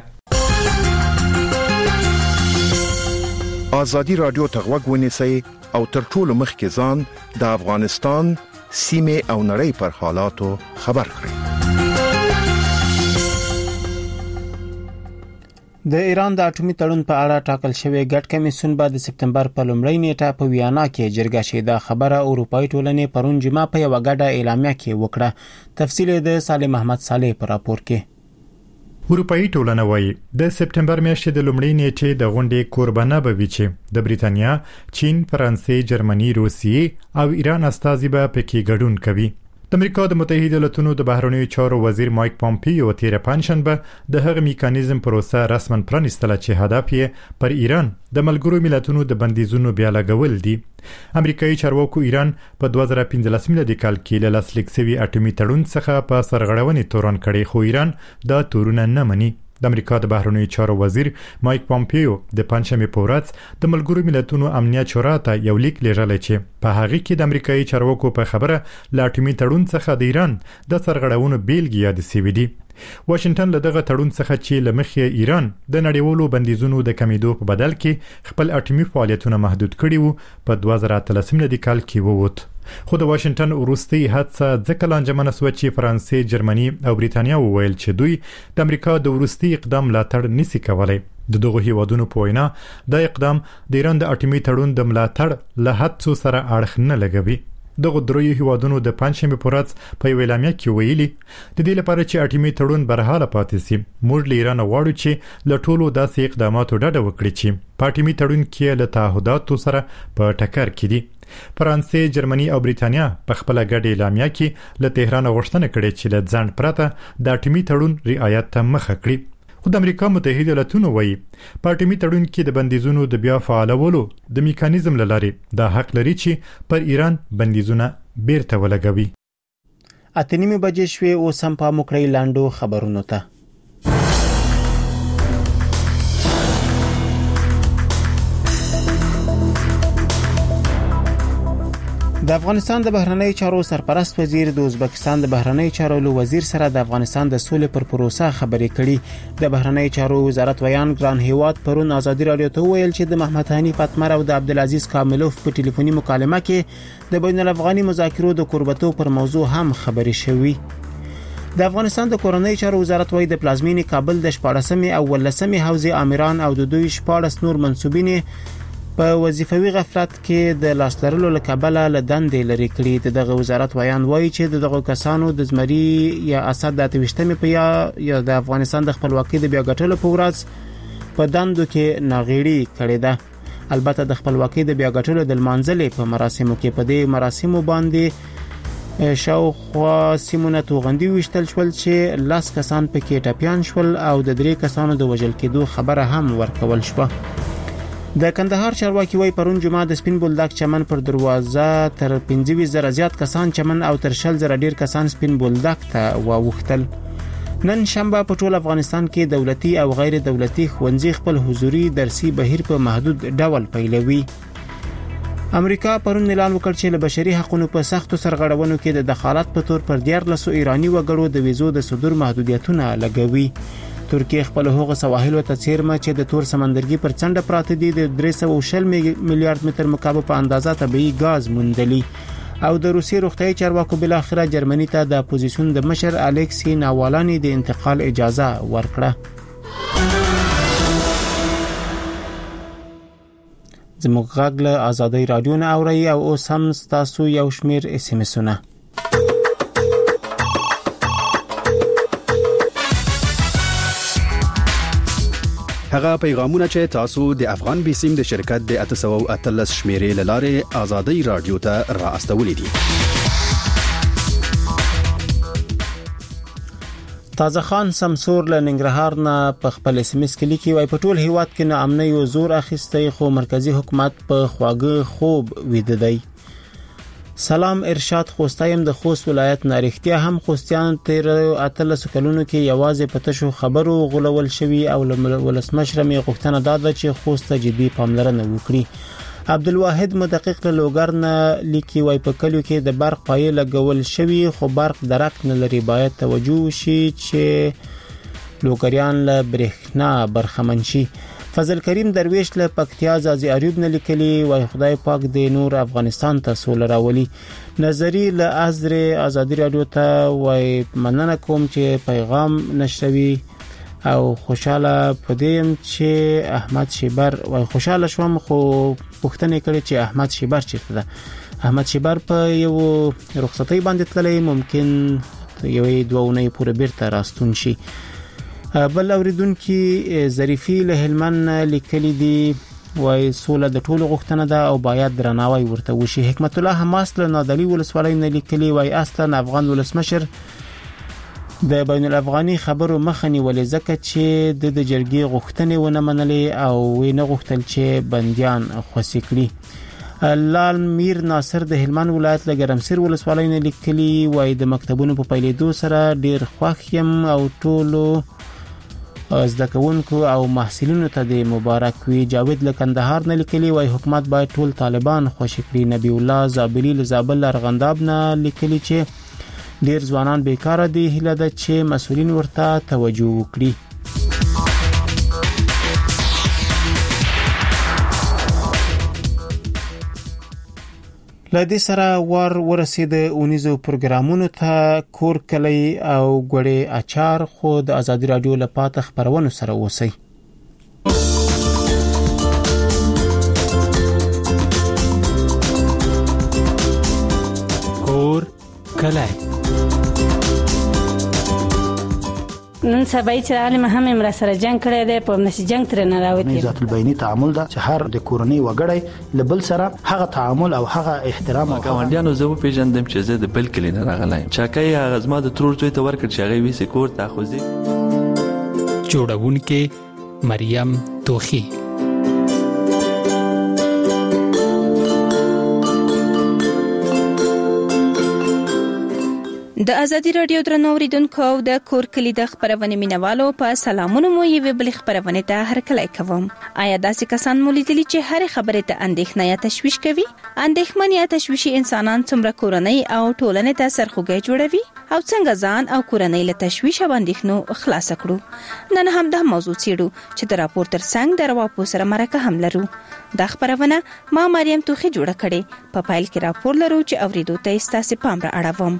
آزادی رادیو ته غوږ ونیسئ او تر ټولو مخکې ځان د افغانستان سیمه او نړۍ پر حالاتو خبر کړئ. د ایران د اټومي تړون په اړه ټاکل شوی ګډ کمیسیون به د سپتمبر په لومړۍ نیټه په ویانا کې جرګه شي. دا خبره اروپایي ټولنې پرون جمعه په یو غډه اعلامیه کې وکړه. تفصیل د صالح محمد صالح په راپور کې. اروپایي ټولنه وایي د سپتمبر میاشتې د لومړۍ نیټې د غونډې قربانه به وي چې د بریتانیا، چین، فرانسې، جرمني، روسیې او ایران استازي به پکې ګډون کوي. د امریکا د متحده ایالاتونو د بهرنیو چارو وزیر مایک پامپیو تیر پنځشنبه د هغه میکانیزم پروسه رسماً پرانیستله چې هدف یې پر ایران د ملګرو ملتونو د بندیزونو بیا لګول دي. امریکایي چارواکو ایران په 2015 میلادي کال کې له لاسلیک شوي اټومي تړون څخه په سرغړونې تورن کړي، خو ایران دا تورونه نه مني. د امریکا د بهرنیو چارو وزیر مایک پامپیو د پنځمې په ورځ د ملګرو ملتونو امنیت شورا ته یو لیک لیږلی چې په هغه کې د امریکایي چارواکو په خبره له اټومي تړون څخه د ایران د سرغړونو بیلګې یادې شوې دي. واشنگټن له دغه تړون څخه چې لمخې ایران د نړیوالو بندیزونو د کمیدو په بدل کې خپل اټومي فعالیتونه محدود کړي وو په 2013 کال کې ووت. خو د واشنگټن وروستي هڅه ځکه لانجمنه شوه چې فرانسې، جرمني او بریتانیا وویل چې دوی د امریکا د وروستي اقدام ملاتړ نشي کولای. د دغه هیوادونو په وینا د اقدام د ایران د اټومي تړون د ملاتړ له هڅو سره اړخ نه لګوي. دغه دروي هیوادونو د پنځمې پورز په اعلامیه کې ویلي د دې لپاره چې اټومي تړون برحاله پاتې شي موږ له ایران غواړو چې له ټولو داسې اقداماتو ډډه وکړي چې په اټومي تړون کې له تعهداتو سره په ټکر کې دي. فرانسې، جرمني او بریتانیا په خپل ګډ اعلامیه کې له تهران غوښتنه کړې چې له ځان پرته د اټومي تړون رعایت ته مخه کړي. خو د امریکا متحده ایالاتونو وایي په اټومي تړون کې د بندیزونو د بیا فعالولو د میکانیزم لارې د حق لري چې پر ایران بندیزونه بیرته ولګوي. 8:30 بجې شوې او سم په مکړی لاندو خبرونو ته. د افغانستان د بهرنی چارو سرپرست وزیر د ازبکستان د بهرنی چارو وزیر سره د افغانستان د سولې پر پروسه خبرې کړي. د بهرنی چارو وزارت ویان ګران هیواد پرون ازادي رادیو ته ویل چې د محمد حنیف اتمر او د عبدالعزیز کاملوف په ټلیفوني مکالمه کې د بین الافغاني مذاکرو د قربتو پر موضوع هم خبرې شوې. د افغانستان د کورنۍ چارو وزارت وایي د پلازمینې کابل د 14مې او 15مې حوزې امران او د دوی 14 نور منسوبین په وظیفوي غفلت کې د لاسلرلو لکبله لدندې لري کړي. دغه وزارت ویان وایي چې دغه کسانو د زمري یا اسد د 28مې په یا د افغانستان د خپلواکۍ د بیا ګټلو په ورځ په دندو کې ناغېړي کړې ده. البته د خپلواکۍ د بیا ګټلو د منځلې په مراسمو کې په دې مراسمو باندې شاوخوا سیمونه توغندي وشتل شول چې 10 کسان پکې ټپيان شول او د 3 کسانو د وژل کېدو خبره هم ورکول شوه. د کندهار چارواکي وای پرون جمعه د سپین بولدک چمن پر دروازه تر 15,000 زیات کسان چمن او تر 10,000 ډیر کسان سپین بولدک ته واوختل. نن شنبه په ټول افغانستان کې دولتي او غیر دولتي ښوونځي خپل حضوري درسي بهیر په محدود ډول پیلوي. امریکا پرون اعلان وکړ چې له بشري حقوقو په سختو سرغړونو کې د دخالت په تور پر 14 ایرانی وګړو د ویزو د صدور محدودیتونه لګوي. ترکیه خپل هغه سواحل ته څیرمه چې د تور سمندرګي پر څنډه پراته دي د 360 میلیارډ متر مکعب په اندازه طبيعي غاز موندلي. او د روسي روغتيایي چارواکو بل اخره جرمني ته د اپوزيشن د مشر الکسي ناوالاني د انتقال اجازه ورکړه. زموږ غږ له آزادۍ رادیو نه اوري او اوس هم تاسو یو شمیر اس ام اسونه. هغه پیغامونه چې تاسو د افغان بیسیم د شرکت د 813 شمیرې لاره آزادۍ رادیو ته را استولې دي. تازه خان سمسور له ننګرهار نه په خپل اس ام اس کې لیکي وای په ټول هیواد کې ناامنۍ او زور اخیسته خو مرکزی حکومت په خواږه خوب ویده دی. سلام ارشاد خوستایم د خوست ولایت نارښتیا هم خوستیان تیر 18 کلونو کې یوازې پته شو خبرو غولول شوی او ولسمشر می غوښتنه داده چې خوست جدي پاملرنه وکړي. عبدالواحد مدقق له لوګر نه لیکي وای په کلیو کې د برق پای لګول شوی خو برق درک نه لري باید توجه شي چې لوګریان له برېښنا برخمن شي. فضل کریم درویش له پکتیا زازي اریوب نه لیکلي وای خدای پاک دې نور افغانستان ته سول راولي. نظری له ازر آزادی رادیو ته وای مننه کوم چې پیغام نشوي او خوشاله پدیم چې احمد شیبر وای خوشاله شوم خو پوښتنه کړې چې احمد شیبر چیرته ده. احمد شیبر په یو رخصتۍ باندې تللی ممکن یوې دوونه پورې بیرته راستون شي. بل اوریدونکو ظریفی له هلمند لیکلي دي وای سوله د ټولو غوښتنه ده او باید درناوی ورته وشي. حکمت الله حماس له نادلی ولسوالۍ نه لیکلي وای اصلا افغان ولسمشر د بین الافغاني خبرو مخنی ولې ځکه چې د جرګې غوښتنې ونه منلې او نه غوښتل چې بنديان خوسي کړي. لال میر ناصر د هلمند ولایت له ګرمسیر ولسوالۍ نه لیکلي وای د مکتبونو په پیلېدو سره ډیر خوښ یم او ټولو زده کوونکو او محصلینو ته د مبارک وي. جاوید له کندهار نه لیکلي وای حکومت باید ټول طالبان خوشی کړي. نبی الله زابلی له زابل ارغنداب نه لیکلي چې ډیر ځوانان بیکاره دي. هیله ده چې مسؤلین ورته توجه وکړي. لدې سره ورسید اونیزو پروګرامونو ته کور کلی او ګوړې اچار خو د ازادي رادیو لپاره خبرونه سره اوسئ. کور کلی نن سبا چې عالم هم امر سره جنگ کړی دی په نشي جنگ تر نه راوتی. ذات البینی تعامل دا چې هر د کورنۍ وګړی لبل سره هغه تعامل او هغه احترام او ګاونډیانو زه په پیژندم چې زه د بل کلی نه راغلایم. چاکای هغه زما د ترور څوی ته ورکړ چې هغه وی سکور تاخوزي. جوړونکې مریم توخی. د ازادي رادیو درنو اوریدونکو د کور کلی د خبرونه مینوالو په سلامونه مو یو بل خبرونه ته هرکلی کوم. آیا داسې کسان مولیدلی چې هر خبره ته اندېښنه یا تشویش کوي؟ اندېښمن یا تشویشي انسانان څومره کورنۍ او ټولنې ته سرخوږی جوړوي او څنګه ځان او کورنۍ له تشویش او اندېښنو خلاص کړو؟ نن هم د موضوع څېړو چې د راپور تر څنګ د رواپو سره مرکه هم لرو. دا خبرونه ما مریم توخی جوړه کړې. په فایل کې راپور لرو چې اوریدو ته ستاسو پام را اړوم.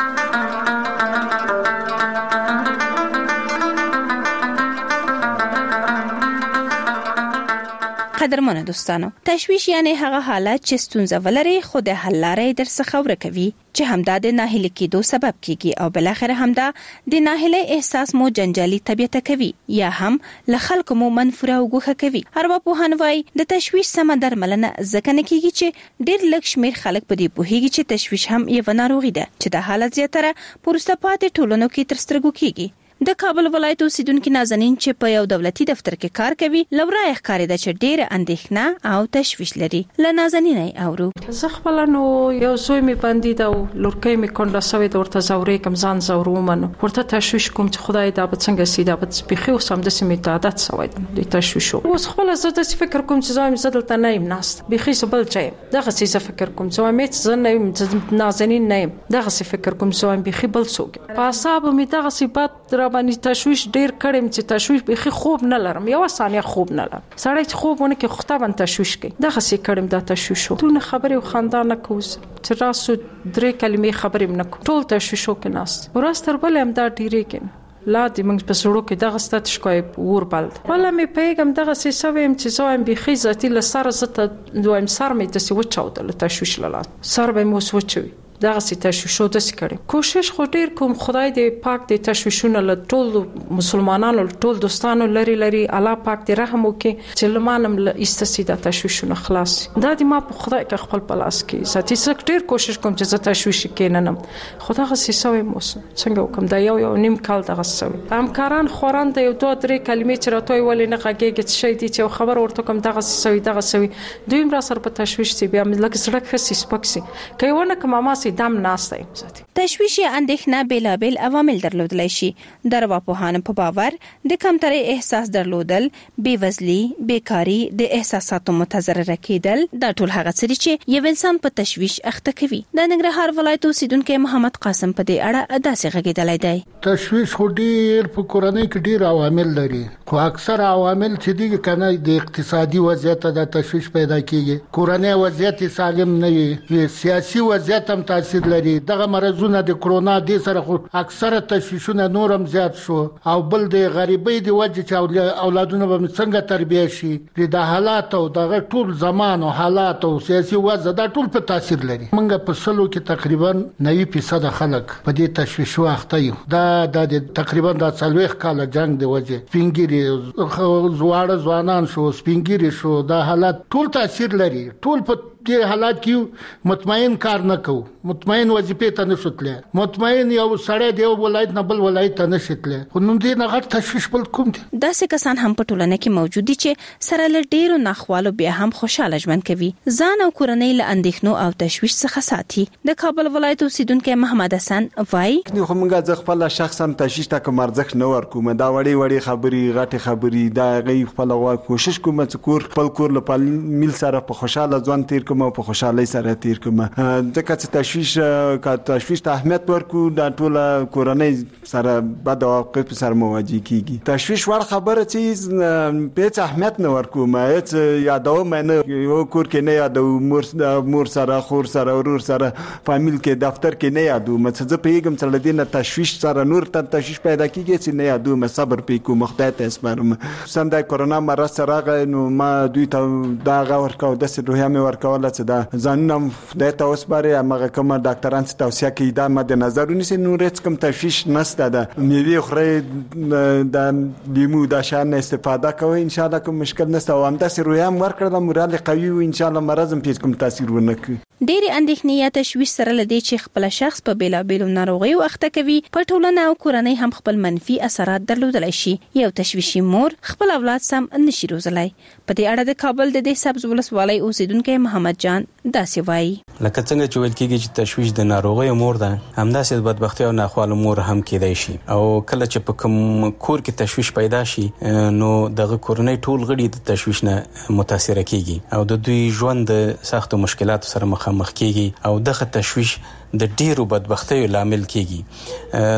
قدرمنو دوستانو، تشویش یعنی هغه حالت چې ستونزه ولري خو د حل لارې درڅخه ورکوي چې همدا د ناهیلي کېدو سبب کیږي او بل اخر همدا د ناهیلي احساس مو جنجالي طبيعت کوي یا هم له خلکو مو منفوره او ګوښه کوي. ارواپوهان وايي د تشویش سم درملنه ځکه نه کیږي چې ډېر لږ شمیر خلک په دې پوهیږي چې تشویش هم یو ناروغي ده چې د حالت زیاتره پرسته پاتې ټولنو کې تر سترګو کیږي. د کابل ولایت اوسیدونکو نازنین چې په یو دولتي دفتر کې کار کوي لورای ښکاري د چې ډېر اندېښنه او تشویش لري. ل نازنینې اورو زه خپل نو یو زوی می باندې دا لورکې می کونډه سوي د ورته زورې کم ځان زورومن ورته تشویش کوم چې خدای دا به څنګه سي دا به بخي وسم د سیمه عادت سوي د تشویش اوس خپل زه د فکر کوم چې زوی زدل ته نایم ناست بخي سبل چي دغه څه فکر کوم چې مې ځنه نازنین نایم دغه څه فکر کوم چې بخي بل څوک په حساب می دغه صفات باندې تشویش ډیر کړم چې تشویش به خوب نه لرم یو ثانیه خوب نه لرم سړی چې خوبونه کې خطا باندې تشویش کوي دغه سې کړم دا تشویش ټول خبره خواندان نه کوز چې راسو درې کلمې خبرې نه ټول تشویش کې ناس ورستر بل هم دا ډیره کې لا د موږ په سړو کې دغه ستاتش کوي ور بلد ولا مې پیغام دغه سې سویم چې زویم به خیزاتي لسر زته دویم سر مې د سی وچاو د تشویش لاله سر به مو سوچوي دغه سي تشویشو د سکړي کوشش خو ډیر کوم خدای دې پاک دې تشویشونه له ټول مسلمانانو ټول دوستانو لري الله پاک دې رحم وکي چې لمانم استسیدا تشویشونه خلاص دا دې ما په خدای کې خپل پلاس کې ساتي سک ډیر کوشش کوم چې زه تشویش کیننم خدای غسي سوي موس څنګه وکم دا یو نیم کال دغه سوي همکاران خوران د یو دوه درې کلمې چې راتوي ولې نه غږیږي چې شي دي چې خبر ورته کوم دغه سوي دویم را سر په تشویش سي بیا مې لکه سړک خسي سپکسي کوي کوم ما سي دم ناسته تشویش یا اندېښنه بیلابل عوامل درلودلی شي. د ارواپوهانو په باور د کمترۍ احساس درلودل، بېوزلي، بیکاري، د احساساتو متضرره کېدل دا ټول هغه څه دي چې یو انسان په تشویش اخته کوي. د ننګرهار ولایت اوسیدونکی محمد قاسم په دې اړه داسې غږېدلی دی. تشویش خو ډېر په کورنۍ کې ډېر عوامل لري خو اکثر عوامل چې دي کنه د اقتصادي وضعیت د تشویش پیدا کیږي کورنۍ وضعیت سالم نه وي سیاسي وضعیت هم تاثیر لري دغه مرزونه د کرونا د سره خو اکثره تشویشونه نورم زیات شو او بل د غریبۍ د وجه چې اولادونه به څنګه تربیه شي د حالات او دغه ټول زمان او حالات او سیاسي وضع دا ټول په تاثیر لري منګه په سلو کې تقریبا 90% خلک په دې تشویش واخته یو دا د تقریبا د 40 کال جنگ د وجه سپینګری زواړه ځوانان شو سپینګری شو دا حالات ټول تاثیر لري ټول په دې حالات کې مطمئن کار نه کوو مطمئن وظیفه ته نشوتله مطمئن یو سړی دی ولایت نه بل ولایت ته نشوتله خو نن دې نه غټ تشویش بل کوم دي داسې کسان هم په ټولنه کې موجود دي چې سره له ډیرو ناخوالو بیا هم خوشاله ژوند کوي ځان او کورنۍ له اندېښنو او تشویش څخه ساتي د کابل ولایت اوسیدونکو محمد حسن وای خو موږ ځ خپل شخصا تشویش ته کوم ارزښت نه ورکوم دا وړي خبري غټي خبري دا غي خپل کوشش کوم چې خپل کور له میل سره په خوشاله ځوان تیر کوم او په خوشحالي سره تیر کوم. ځکه چې تشویش ته اهمیت ورکو د ټول کورنۍ سره بد عواقب سره مواجه کیږي. تشویش ور خبره چې په اهمیت نه ورکو ما هیڅ یادو مې نه یو کور کې نه یادو مور سره خور سره ورور سره فامیل کې دفتر کې نه یادو ما څه پیغام سره دینه تشویش سره نور ته تشویش پیدا کیږي چې نه یادو ما صبر پې کوم خدای ته اسپارم. سم د کرونا مرض سره نو ما دوی ته دا غور کاو د روحیه مې ورکول چې دا ځانم خدای ته اوسپاره هغه کوم ډاکټران څه توصیه کوي دا مد نظر ونیسي. نو هیڅ کوم تشویش نشته ده. میوه خوري د لیمو د شان استفاده کوي ان شاء الله کوم مشکل نشته. او هم د روحیه ورکړه مورال قوي او ان شاء الله مرزم پیڅ کوم تاثیر ونه کوي. ډېری اندېښنې یا تشویش سره لدی چې خپل شخص په بیلابېلو ناروغیو اخته کوي په ټولنه او کورنۍ هم خپل منفي اثرات درلودلی شي. یو تشویشي مور خپل اولاد سم نشي روزلای. په دې اړه د کابل د دې سبز ولسوالۍ اوسیدونکو محمد جان داسې وایي. لکه څنګه چې ویل کېږي چې تشویش د ناروغیو مور ده همداسې د بدبختۍ او ناخوالو مور هم کېدای شي. او کله چې په کوم کور کې تشویش پیدا شي نو دغه کورنۍ ټول غړي د تشویش نه متاثر کیږي او د دوی ژوند د سختو مشکلاتو سره مخامخ کیږي او دغه تشویش د ډیرو بدبختیو لامل کیږي.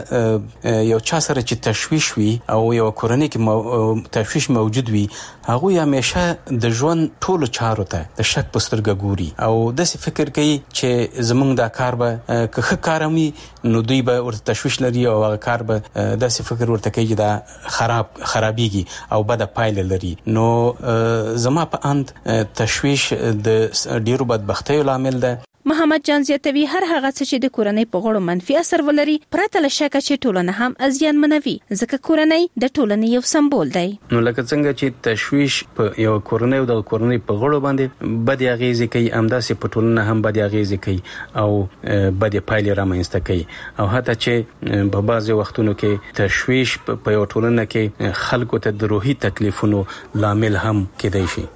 ځکه یو چا سره چې تشویش وي او یو کورنۍ کې تشویش موجود وي هغه همیشه د ژوند ټولو چارو ته د شک په سترګه ګوري او داسې فکر کوي چې زمونږ دا کار به که ښه کار وي نو دوی به ورته تشویش لري او هغه کار به داسې فکر ورته کوي چې دا خرابېږي او بده پایله لري. نو زما په اند تشویش د ډیرو بدبختیو لامل ده. محمد جان زیاتوي هر هغه څه چې د کورنۍ په غړو منفي اثر ولري پرته له شکه چې ټولنه هم ازیان منوي ځکه کورنۍ د ټولنې یو سمبول دی. نو لکه څنګه چې تشویش په یو کورنۍ او د کورنۍ په غړو باندې بد اغیزې کوي همداسې په ټولنه هم بد اغیزې کوي او بد پایلې رامنځته کوي. او حتی چې په بعضي وختونو کې تشویش په یو ټولنه کې خلکو ته د روحي تکلیفونو لامل هم کېدای شي.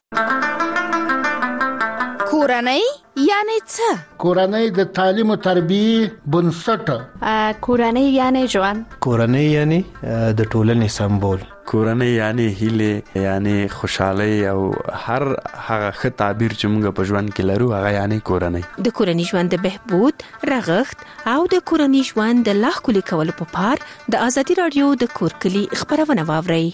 کورنۍ یعنی څه؟ کورنۍ د تعلیم او تربیه بنسټ. کورنۍ یعنی ژوند. کورنۍ یعنی د ټولنې سمبول. کورنۍ یعنی هیله یعنی خوشحالي او هر هغه ښه تعبیر چې موږ په ژوند کې لرو هغه یعنی کورنۍ. د کورنۍ ژوند د بهبود رغښت او د کورنۍ ژوند د لا ښکلي کولو په پار د ازادي رادیو د کور کلی خبرونه واورئ.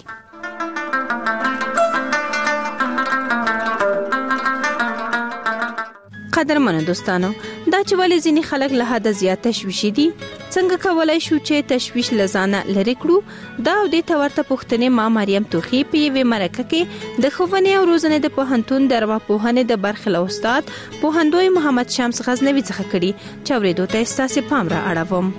قدرمنو دوستانو دا چې ولې ځینې خلک له حد زیات تشویشي دي څنګه کولای شو چې تشویش لزانه لری کړو دا د تورته پښتنې ما مریم توخی په یوه مرکه کې د خوونې او روزنې د پوهنتون د ارواپوهنې د برخې استاد پوهندوی محمد شمس غزنوی څخه کړي چې ورېدو ته ستاسو پام را اړوم.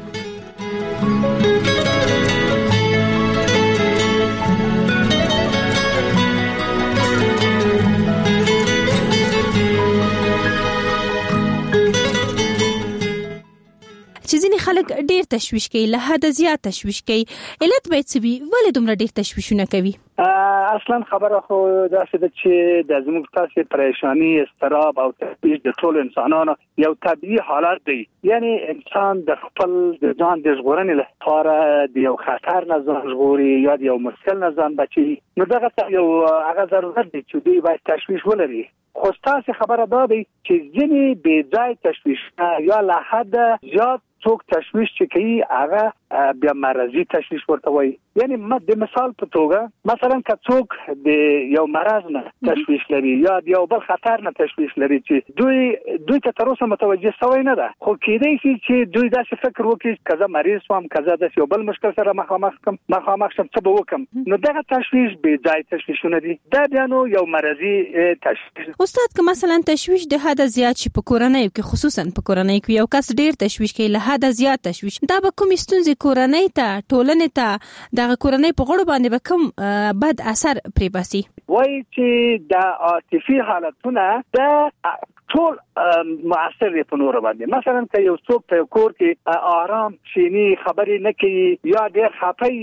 چې ځینې خلک ډېر تشویش کوي له حد زیات تشویش کوي علت به څه وي ولې دومره ډېر تشویشونه کوي؟ اصلا خبره خو داسې ده چې د زموږ تاسو پریشانی استراب او تشویش د ټول انسانانو یو طبيعي حالت دی. یعنی انسان د خپل د ځان د ژغورنې لپاره د یو خطر نه ځان ژغوري یا د یو مشکل نه ځان بچي. نو دغه یو هغه ضرورت دی چې دوی باید تشویش ولري. خو تاسو خبره ده چې ځینې بې ځای تشویش یا له حد زیات څوک تشویش چې کوي هغه بیا مرضی تشویش ورته وایي. یعنی د مثال په توګه مثلا که څوک د یو مرض نه تشویش لري یا د یو بل خطر نه تشویش لري چې دوی ته تر اوسه متوجه شوی نه ده خو کېدای شي چې دوی داسې فکر وکړي کزه مریض وم کزه د یو بل مشکل سره مخامخ شم څه به وکم. نو دغه تشویش بې ځای تشویشونه دي. دا بیا نو یو مرضی تشویش. استاد که مثلا تشویش د حد زیات شي په کورنۍ کې خصوصا په کورنۍ کې یو کس ډیر تشویش کوي له حد زیات تشویش دا به کوم ستونزې کورنۍ ته ټولنې ته دغه کورنۍ په غړو باندې به کوم بد اثر پرې باسي؟ وایي چې د عاطفي حالتونه د ټول مؤثر دی په نور باندې. مثلا که یو څوک په کور کې آرام شینی خبرې نه کوي یا ډېر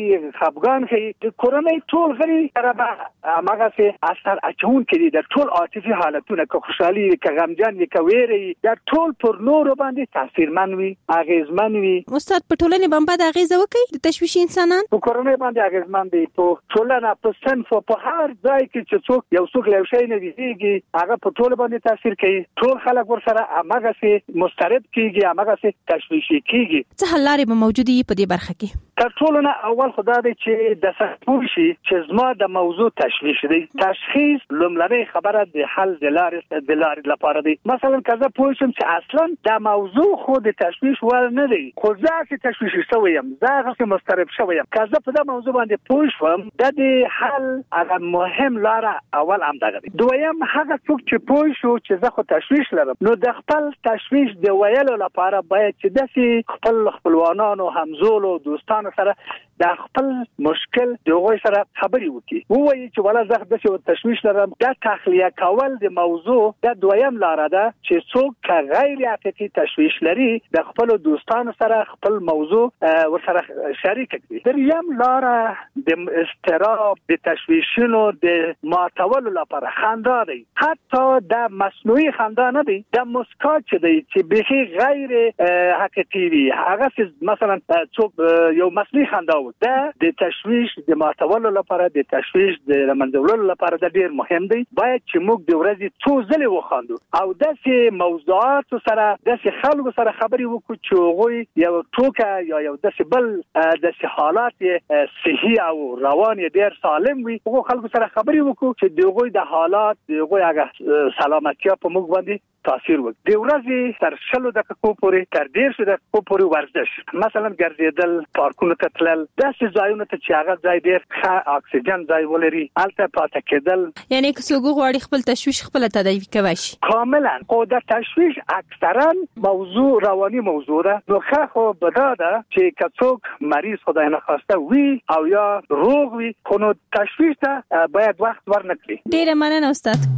خفګان کوي، د کورنۍ ټول غړي سره به هماغسې اثر اچون کوي. د ټول عاطفي حالتونه که خوشحالي وي که غمجن وي که ویره وي دا ټول پر نورو باندې تاثیرمن وي اغیزمن وي. استاد په ټولنې باندې د اغیزه وکړي د تشویش انسانان په کورنۍ باندې اغیزمن دي، په ټولنه په صنف په هر ځای کې چې څوک یو څوک له شي نه ویږي هغه په ټول باندې تاثیر کوي. ټول خلک ورسره هماغسې مسترب کیږي، هماغسې تشویشي کیږي. څه حل لارې به موجودې وي په دې برخه کې؟ تر ټولو نه اول خدا دی چې د سپور شي چې زما د موضوع تشخیص دی. تشخیص لومړنۍ خبره د حل د لارې لپاره دی. مثلا که زه پوه شم چې اصلا د موضوع خو د تشخیص ول نه دی، خو زه چې تشویشي شوی یم، زه هغه مسترب شوی یم، که زه په دا موضوع باندې پوه شوم د حل هغه مهم لاره اول هم دغه دی. دویم هغه څوک چې پوه شو چې زه خو تشویش لرم نو د خپل تشویش د ویلو لپاره باید چې داسې خپل خپلوانانو همزولو دوستانو سره د خپل مشکل دغه سره خبرې وکړي، وایي چې ولا زه د تشویش لرم. دا تخلیه کول د موضوع د دویم لاره ده چې څوک غیر عاطفي تشویش لري د خپل دوستانو سره خپل موضوع ورسره شریک کړي. دریم لاره د اضطراب د تشویشونو د ماتولو لپاره خندا دی. حتی د مصنوعي خندا نه دی، د مسکا چې دی چې به غیر حقیقي وي. هغه مثلا څوک یو مصنوعي خندا د تشویش د ماتولو لپاره د تشویش د منځولو لپاره د ډیر مهم دی. باید چې موږ د ورځې څو ځله وخاندو او داسې موضوعات سره داسې خلکو سره خبرې وکړو چې هغوی یو ټوکه یا یو داسې بل داسې حالات صحي او روان ډیر سالم وي، هغو خلکو سره خبرې وکړو چې د هغوی د حالات د هغوی هغه سلامتیا په موږ باندې تاثیر وکړي. د ورځې تر 60 دقیقو پورې تر 1.5 دقیقو پورې ورزش، مثلا ګرځېدل، پارکونو ته تلل، داسې ځایونه ته چې هغه ځای ډېر ښه اکسیجن ځای ولري هلته پاتې کېدل. یعنی که څوک غواړي خپل تشویش خپل تداوی کوي شي کاملا. خو د تشویش اکثرا موضوع رواني موضوع ده، نو خو بدا ده چې که څوک مریض خدای نخواسته وي او یا روغ وي خو نو تشویش ته باید وخت ورنکړي. ډېره مننه استاد.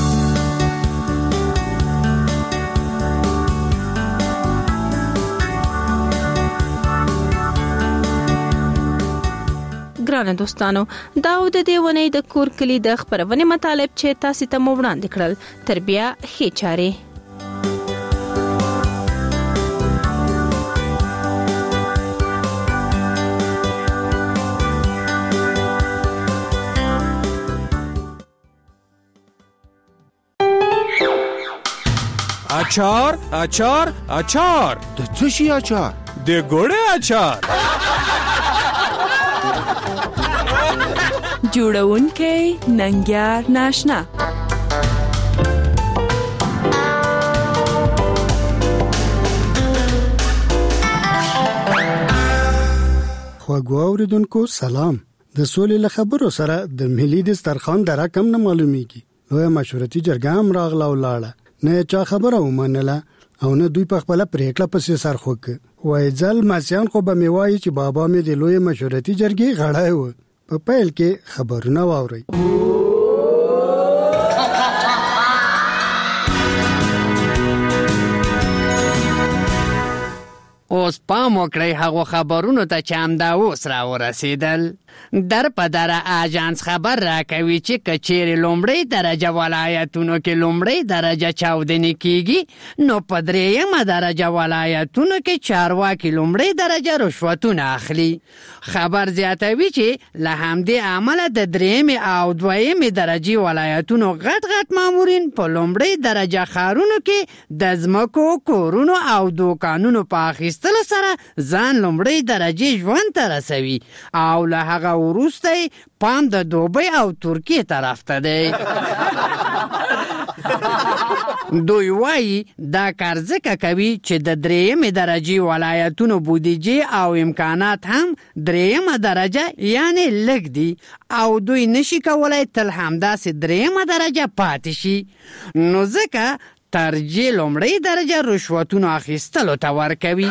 ګرانه دوستانو، دا د دې ونې د کور کلی د خبرونې مطالب چې تاسو ته مو وړاندې کړل. تر بیا ښې چارې. اچار اچار اچار د څه شي اچار؟ د ګوړې اچار. جوړونکی ننګیار ناشنا. خواږه اوریدونکو سلام. د سولې له خبرو سره د ملي دسترخوان د رقم نه معلومیږي. لوی مشورتي جرګه هم راغله ولاړه، نه چا خبره ومنله او نه دوی په خپل پریکړه پسې سر خوک. وای ځل ماسیان خو به میوای چې بابا مې د لوی مشورتي جرګې غړای و. په پیل کې خبرونه واوري. اوس پام وکړئ هغو خبرونو ته چې همدا اوس را ورسېدل. در په دره آژانس خبر راکوي چې که چیرې لومړۍ درجه ولایتونو کې لومړۍ درجه چاودنې کیږي نو په درېیمه درجه ولایتونو کې چارواکي لومړۍ درجه رشوتونه اخلي. خبر زیاتوي چې له همدې امله د درېیمې او دویمې درجې ولایتونو غټ مامورین په لومړۍ درجه ښارونو کې د ځمکو، کورونو او دوکانونو په اخیستلو سره ځان لومړۍ درجې ژوند ته رسوي او له هغه وروسته پام د دوبۍ او ترکیې طرف ته دی. دوی وایي دا کار ځکه کوي چې د درېیمې درجې ولایتونو بودیجې او امکانات هم درېیمه درجه یعنی لږ دي او دوی نشي کولای تل همداسې درېیمه درجه پاتې شي، نو ځکه ترجیح لومړۍ درجه رشوتونو اخیستلو ته ورکوي.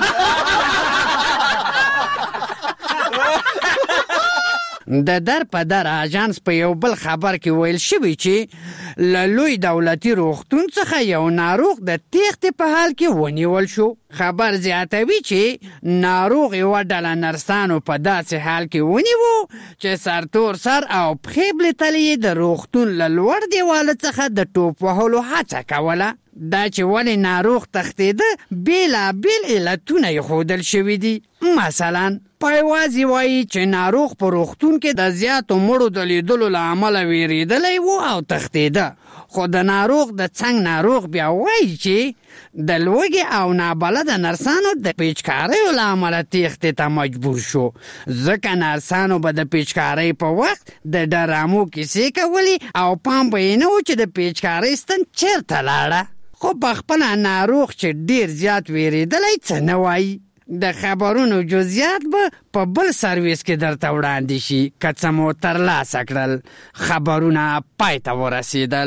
د در په در آژانس په یو بل خبر کې ویل شوی چې له لوی دولتي روغتون څخه یو ناروغ د تېښتې په حال کې ونیول شو. خبر زیاتوي چې ناروغ یوه ډله نرسانو په داسې حال کې ونیو چې سرتور سر او پښې بلېتلې د روغتون له لوړ دیواله څخه د ټوپ وهلو هڅه کوله. دا چې ولې ناروغ تښتېده بېلابېل علتونه یې ښودل شوي دي. مثلا پایوازي وایي چې ناروغ په روغتون کې د زیاتو مړو د لیدلو له امله ویرېدلی و او تښتېده. خو د ناروغ د څنګ ناروغ بیا وایي چې د لوږې او نابلده نرسانو د پیچکاریو له امله تېښتې ته مجبور شو، ځکه نرسانو به د پیچکارۍ په وخت د ډرامو کیسې کولې او پام به یې نه و چې د پیچکارۍ ستن چېرته لاړه. خو په خپله ناروغ چې ډېر زیات ویرېدلی څه نه وایي. د خبرونو جزئیات به په بل سرویس کې درته وړاندې شي که څه مو ترلاسه کړل. خبرونه پای ته ورسېدل.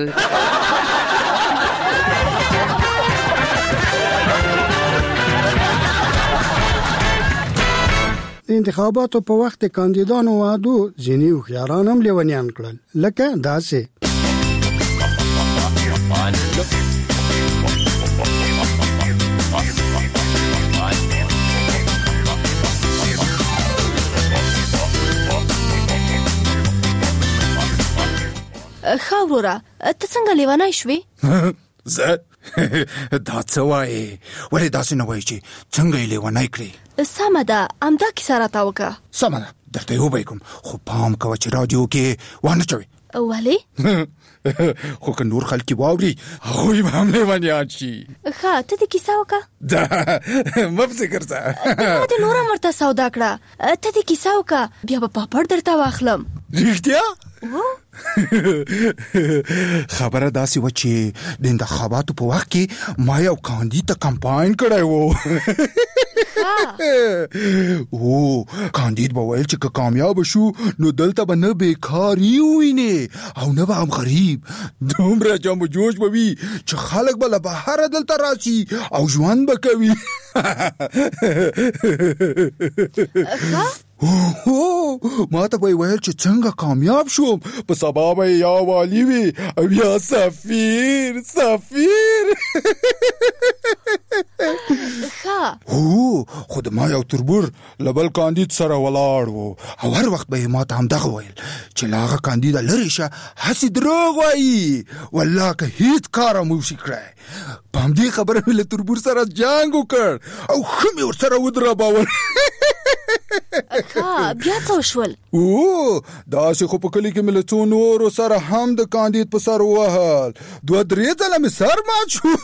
د انتخاباتو په وخت د کاندیدانو وعدو ځینې هوښیاران هم لیونیان کړل، لکه داسې خاوروره ته څنګه لیونی شوې؟ زه دا څه وایې؟ ولې داسې نه وایې چې څنګه یې لیونی کړې؟ سمه ده، همدا کیسه راته وکړه. سمه ده، درته یې وبه کوم، خو پام کوه چې راډیو کې وانه چوې. ولې؟ خو که نور خلک واوري هغوی به هم لیونیان شي. ښه ته دې کیسه وکړه. دا مه په فکر ځه، ما دې نور هم ورته سودا کړه. ته دې کیسه وکړه، بیا به پاپړ درته واخلم. رښتیا؟ خبره داسې وه چې د انتخاباتو په وخت کې ما یو کاندید ته کمپاین کړی و. کاندید به ویل چې که کامیاب شو نو دلته به نه بیکاري ووینې او نه به هم غریب. دومره جام و جوش به وي چې خلک به له بهره دلته راسي او ژوند به کوي. ما ته به یې ویل چې څنګه کامیاب شوم، په سبا به یا والی وي او یا سفیر. خو د ما یو تربور له بل کاندید سره ولاړ و او هر وخت به یې ما ته همدغه ویل چې له هغه کاندیده لرې شه، هسې دروغ وایي، والله که هیڅ کار هم وشي کړی. په همدې خبره مې له تربور سره جنګ وکړ او ښه مې ورسره ودرباول. بیا څه وشول؟ داسې خو په کلي کې مې له څو نورو سره هم د کاندید په سر ووهل، 2-3 ځله مې سر مات شو.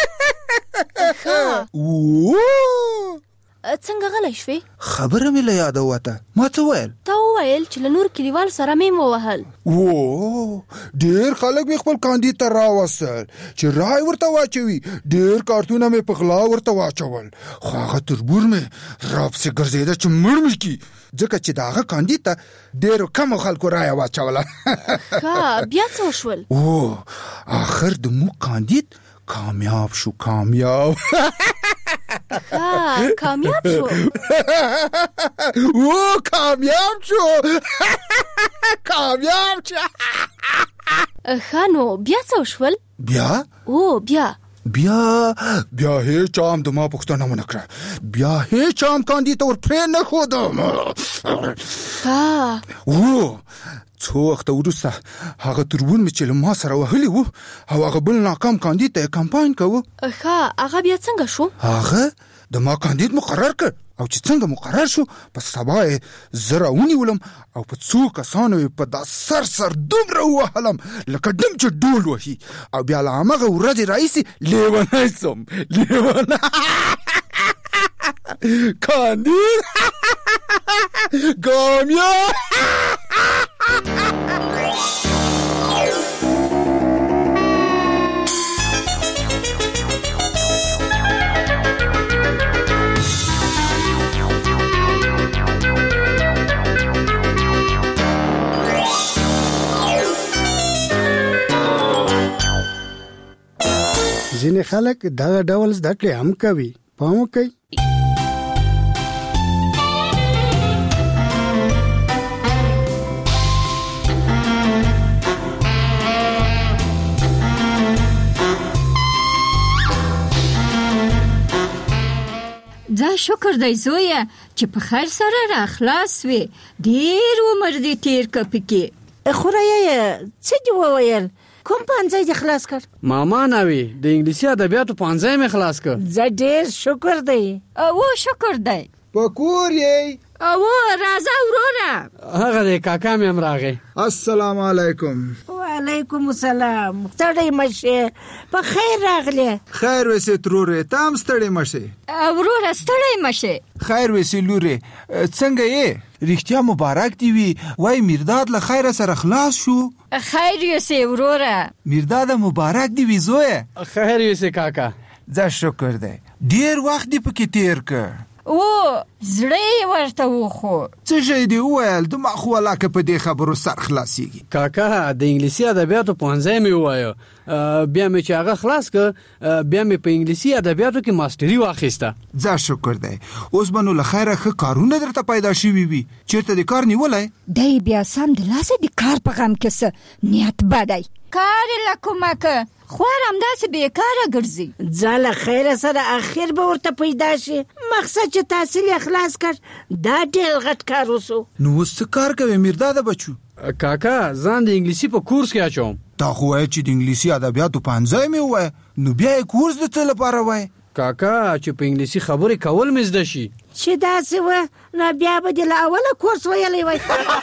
څنګه غلی شوې؟ خبره مې له یاده وته. ما څه ویل؟ تا وویل چې له نور کلیوال سره مې ووهل. ډېر خلک مې خپل کاندید ته راوستل چې رای ورته واچوي. ډېر کارتونه مې په غلا ورته واچول، خو هغه تربور مې راپسې ګرځېده چې مړ مې کړي، ځکه چې د هغه کاندید ته ډېرو کمو خلکو رایه واچوله. بیا څه وشول؟ آخر د موږ کاندید کامیاب شو. کامیاب شو. نو بیا څه وشول؟ بیا هیڅ چا هم د ما پوښتنه ونه کړه، بیا هیڅ چا هم کاندید ته ورپرې نه ښودم. څو وخته وروسته هغه تربور مې چې له ما سره وهلی و او هغه بل ناکام کاندید ته یې کمپاین کوه. هغه بیا څنګه شو؟ هغه د ما کاندید مقرر کړ او چې څنګه مقرر شو په سبا یې زه راونیولم او په څو کسانو یې په دا سر دومره ووهلم لکه ډم چې ډول وهي او بیا له همغه ورځې راهیسې لیونی سم. کاندید کامیاب. ځینې خلک دغه ډول زده کړې هم کوي. پام وکړئ. شکر دی زویه چې په خیر سره را خلاص وي. ډېر عمر دې تیر که پکې. خورایه څه دې وویل؟ کوم پانځای دې خلاص کړ؟ ماما ناوی د انګلیسي ادبیاتو پانځای مې خلاص کړ. زه ډېر شکر دی. او شکر دی. پکور یې او راځه وروره. هغه د کاکا مې هم راغی. السلام علیکم. وعلیکم السلام. ستړی مشه په خیر راغلی. خیر وسې ترورې ته هم ستړی مشه. وروره ستړی مشه. خیر وسې لورې څنګه یې؟ رښتیا مبارک دی وي. وای میرداد له خیره سره خلاص شو. خیر وسې وروره. میرداد مبارک دی وي زویه. خیر وسې کاکا. زه شکر دی. ډیر وخت دی پکې تیر کړ. او زړه ورته وخو. څه شي دی وویل؟ د مخ ولاکه په دې خبرو سر خلاصيږي. کاکا د انګلیسي ادبیاتو پانځای مې وایو. بیا مې چې هغه خلاص ک بیا مې په انګلیسي ادبیاتو کې ماستری واخیسته. زه شکر دی. اوس بنو له خیره ښه کارونه درته پیدا شوي وي. چیرته د کار نیولای؟ دی بیا سم د لاسه د کار په غم کې څه نیت بدای. کار لکومکه خوار همداسې بیکاره ګرځي. ځه له خیره سره اخر به ورته پیدا شي. مقصد چې تحصیل یې خلاص کړ دا ډېر غټ کار وسو. نو اوس څه کار کوې میرداده بچو؟ کاکا ځان د انګلیسي په کورس کې اچوم. تا خو وایې چې د انګلیسي ادبیاتو پانځای مې ووایه. نو بیا یې کورس د څه لپاره وایې؟ کاکا چې په انګلیسي خبرې کول مې زده شي. چې داسې وه نو بیا به دې له اوله کورس ویلی وای.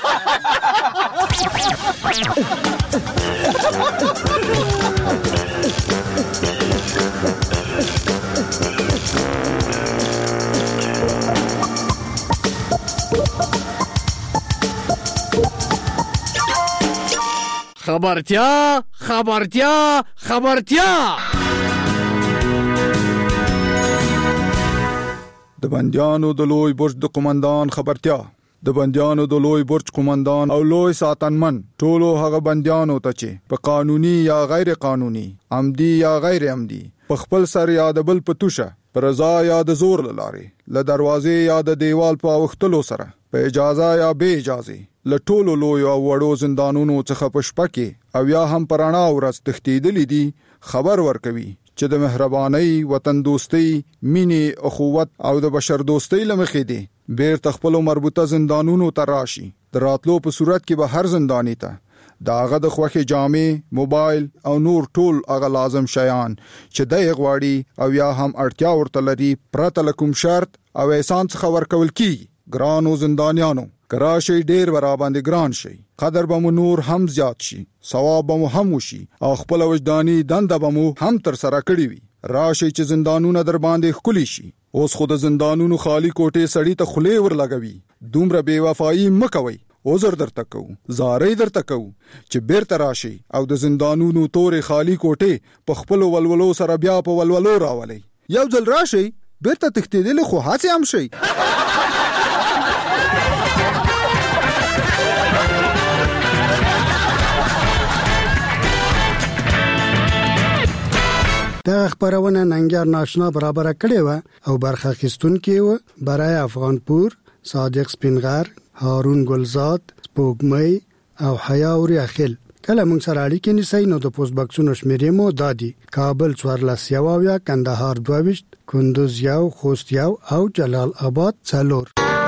خبرتیا د بندیانو د لوی برج د قومندان خبرتیا. د بندیانو د لوی برج قومندان او لوی ساتنمن ټولو هغه بندیانو ته چې په قانوني یا غیر قانوني، عمدي یا غیر عمدي، په خپل سر یا د بل په توشه، په رضا یا د زور له لارې، له دروازې یا د دیوال په اوښتلو سره، په اجازه یا بې اجازه، له ټولو لوی او وړو زندانونو څخه په شپه کې او یا هم په رڼا ورځ تښتېدلي دي، خبر ورکوي چې د مهربانۍ، وطن دوستۍ، مینې، اخوت او د بشر دوستۍ له مخې دي بیرته خپلو مربوطه زندانونو ته راشي. د راتلو په صورت کې به هر زنداني ته د هغه د خوښې جامې، موبایل او نور ټول هغه لازم شیان چې دی غواړي او یا هم اړتیا ورته لري پرته له کوم شرط او احسان څخه ورکول کیږي. ګرانو زندانیانو، کراشي ډیر براباندې ګران شي، قدر به مو نور هم زیات شي، ثواب به مو هم وشي او خپل وجداني دنده به مو هم تر سره کړی وي. راشي چې زندانونه در باندې ښکلي شي. اوس خو د زندانونو خالی کوټې سړی ته خولې ورلګوي. دومره بې وفایي مه کوئ. عذر درته کوو، زارۍ درته کوو چې بیرته راشي او د زندانونو تورې خالی کوټې په خپلو ولولو سره بیا په ولولو راولئ. یو ځل راشي بیرته تښتېدلې خو هڅې هم شي. دا خبرونه ننګر ناشنا برابر کړي و او برخه اخیستونکي و برای افغانپور، صادق سپینغر، هارون گلزاد، سپوږمۍ او حیا اوریاخیل. کله موږ سره اړیکې نیسئ نو د پوسټ باکسونو شمیرې مو دادي: کابل 14 کندهار 22 کندوز 1 خوست 1 او جلال آباد 4.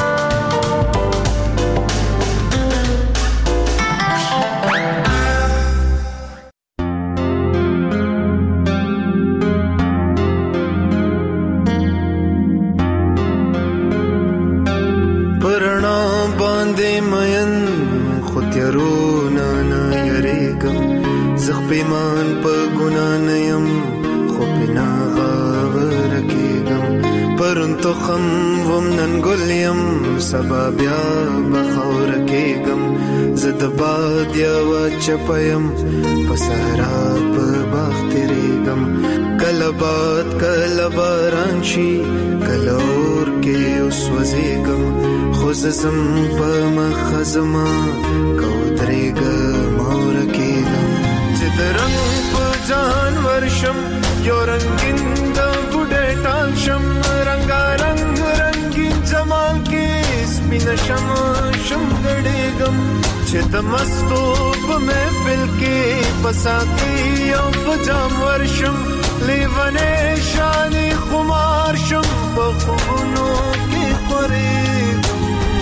پیمان په ګنا نه يم خو بنا غاور کېږم پرون تخم وم نن ګل یم سبا بیا بخور کېږم زه د باد یوه چپه یم په صحرا په باغ تېرېږم کله باد کله باران شي کله اور کې وسوځېږم خو زه ځم په مخه زما که ودرېږم اور کېږم چې د رنګ په جهان ورشم یو رنګین د بوډۍ ټال شم رنګارنګ رنګین جمال کې سپینه شم ګډېږم چې د مستو په محفل کې په ساقي او په جام ورشم لیونه شانی خمار شم په خوبونو کې خورېږم.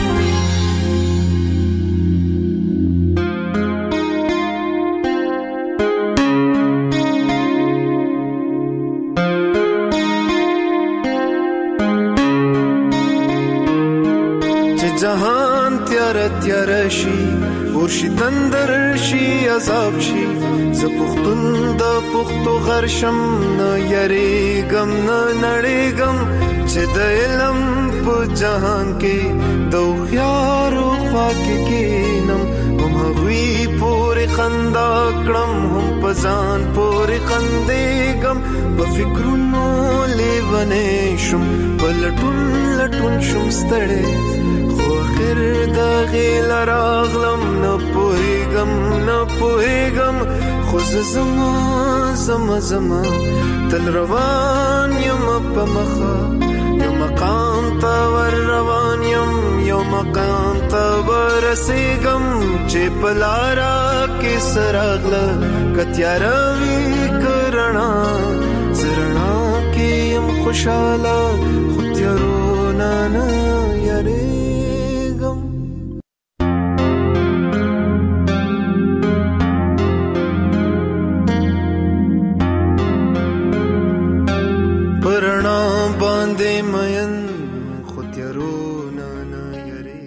چې جهان تیار تیار شي ورشي تندر شي عذاب شي زه پښتون د پښتو غرشم نه یریږم نه نړېږم چې د علم په جهان کې د هوښیارو خوا کې کښېنم هم هغوی پورې خندا کړم هم په ځان پورې خندېږم په فکرونو لیونی شم په لټون لټون شم ستړی خو اخر د غیل راغلم نه پوهېږم خو زه زما تل روان یم په مخه یو مقام ته ور روان یم یو مقام ته ورسېږم چې په لاره کې څه راغله که تیاره وي که رڼا زه رڼا کې یم خوشحاله خو تیارو نه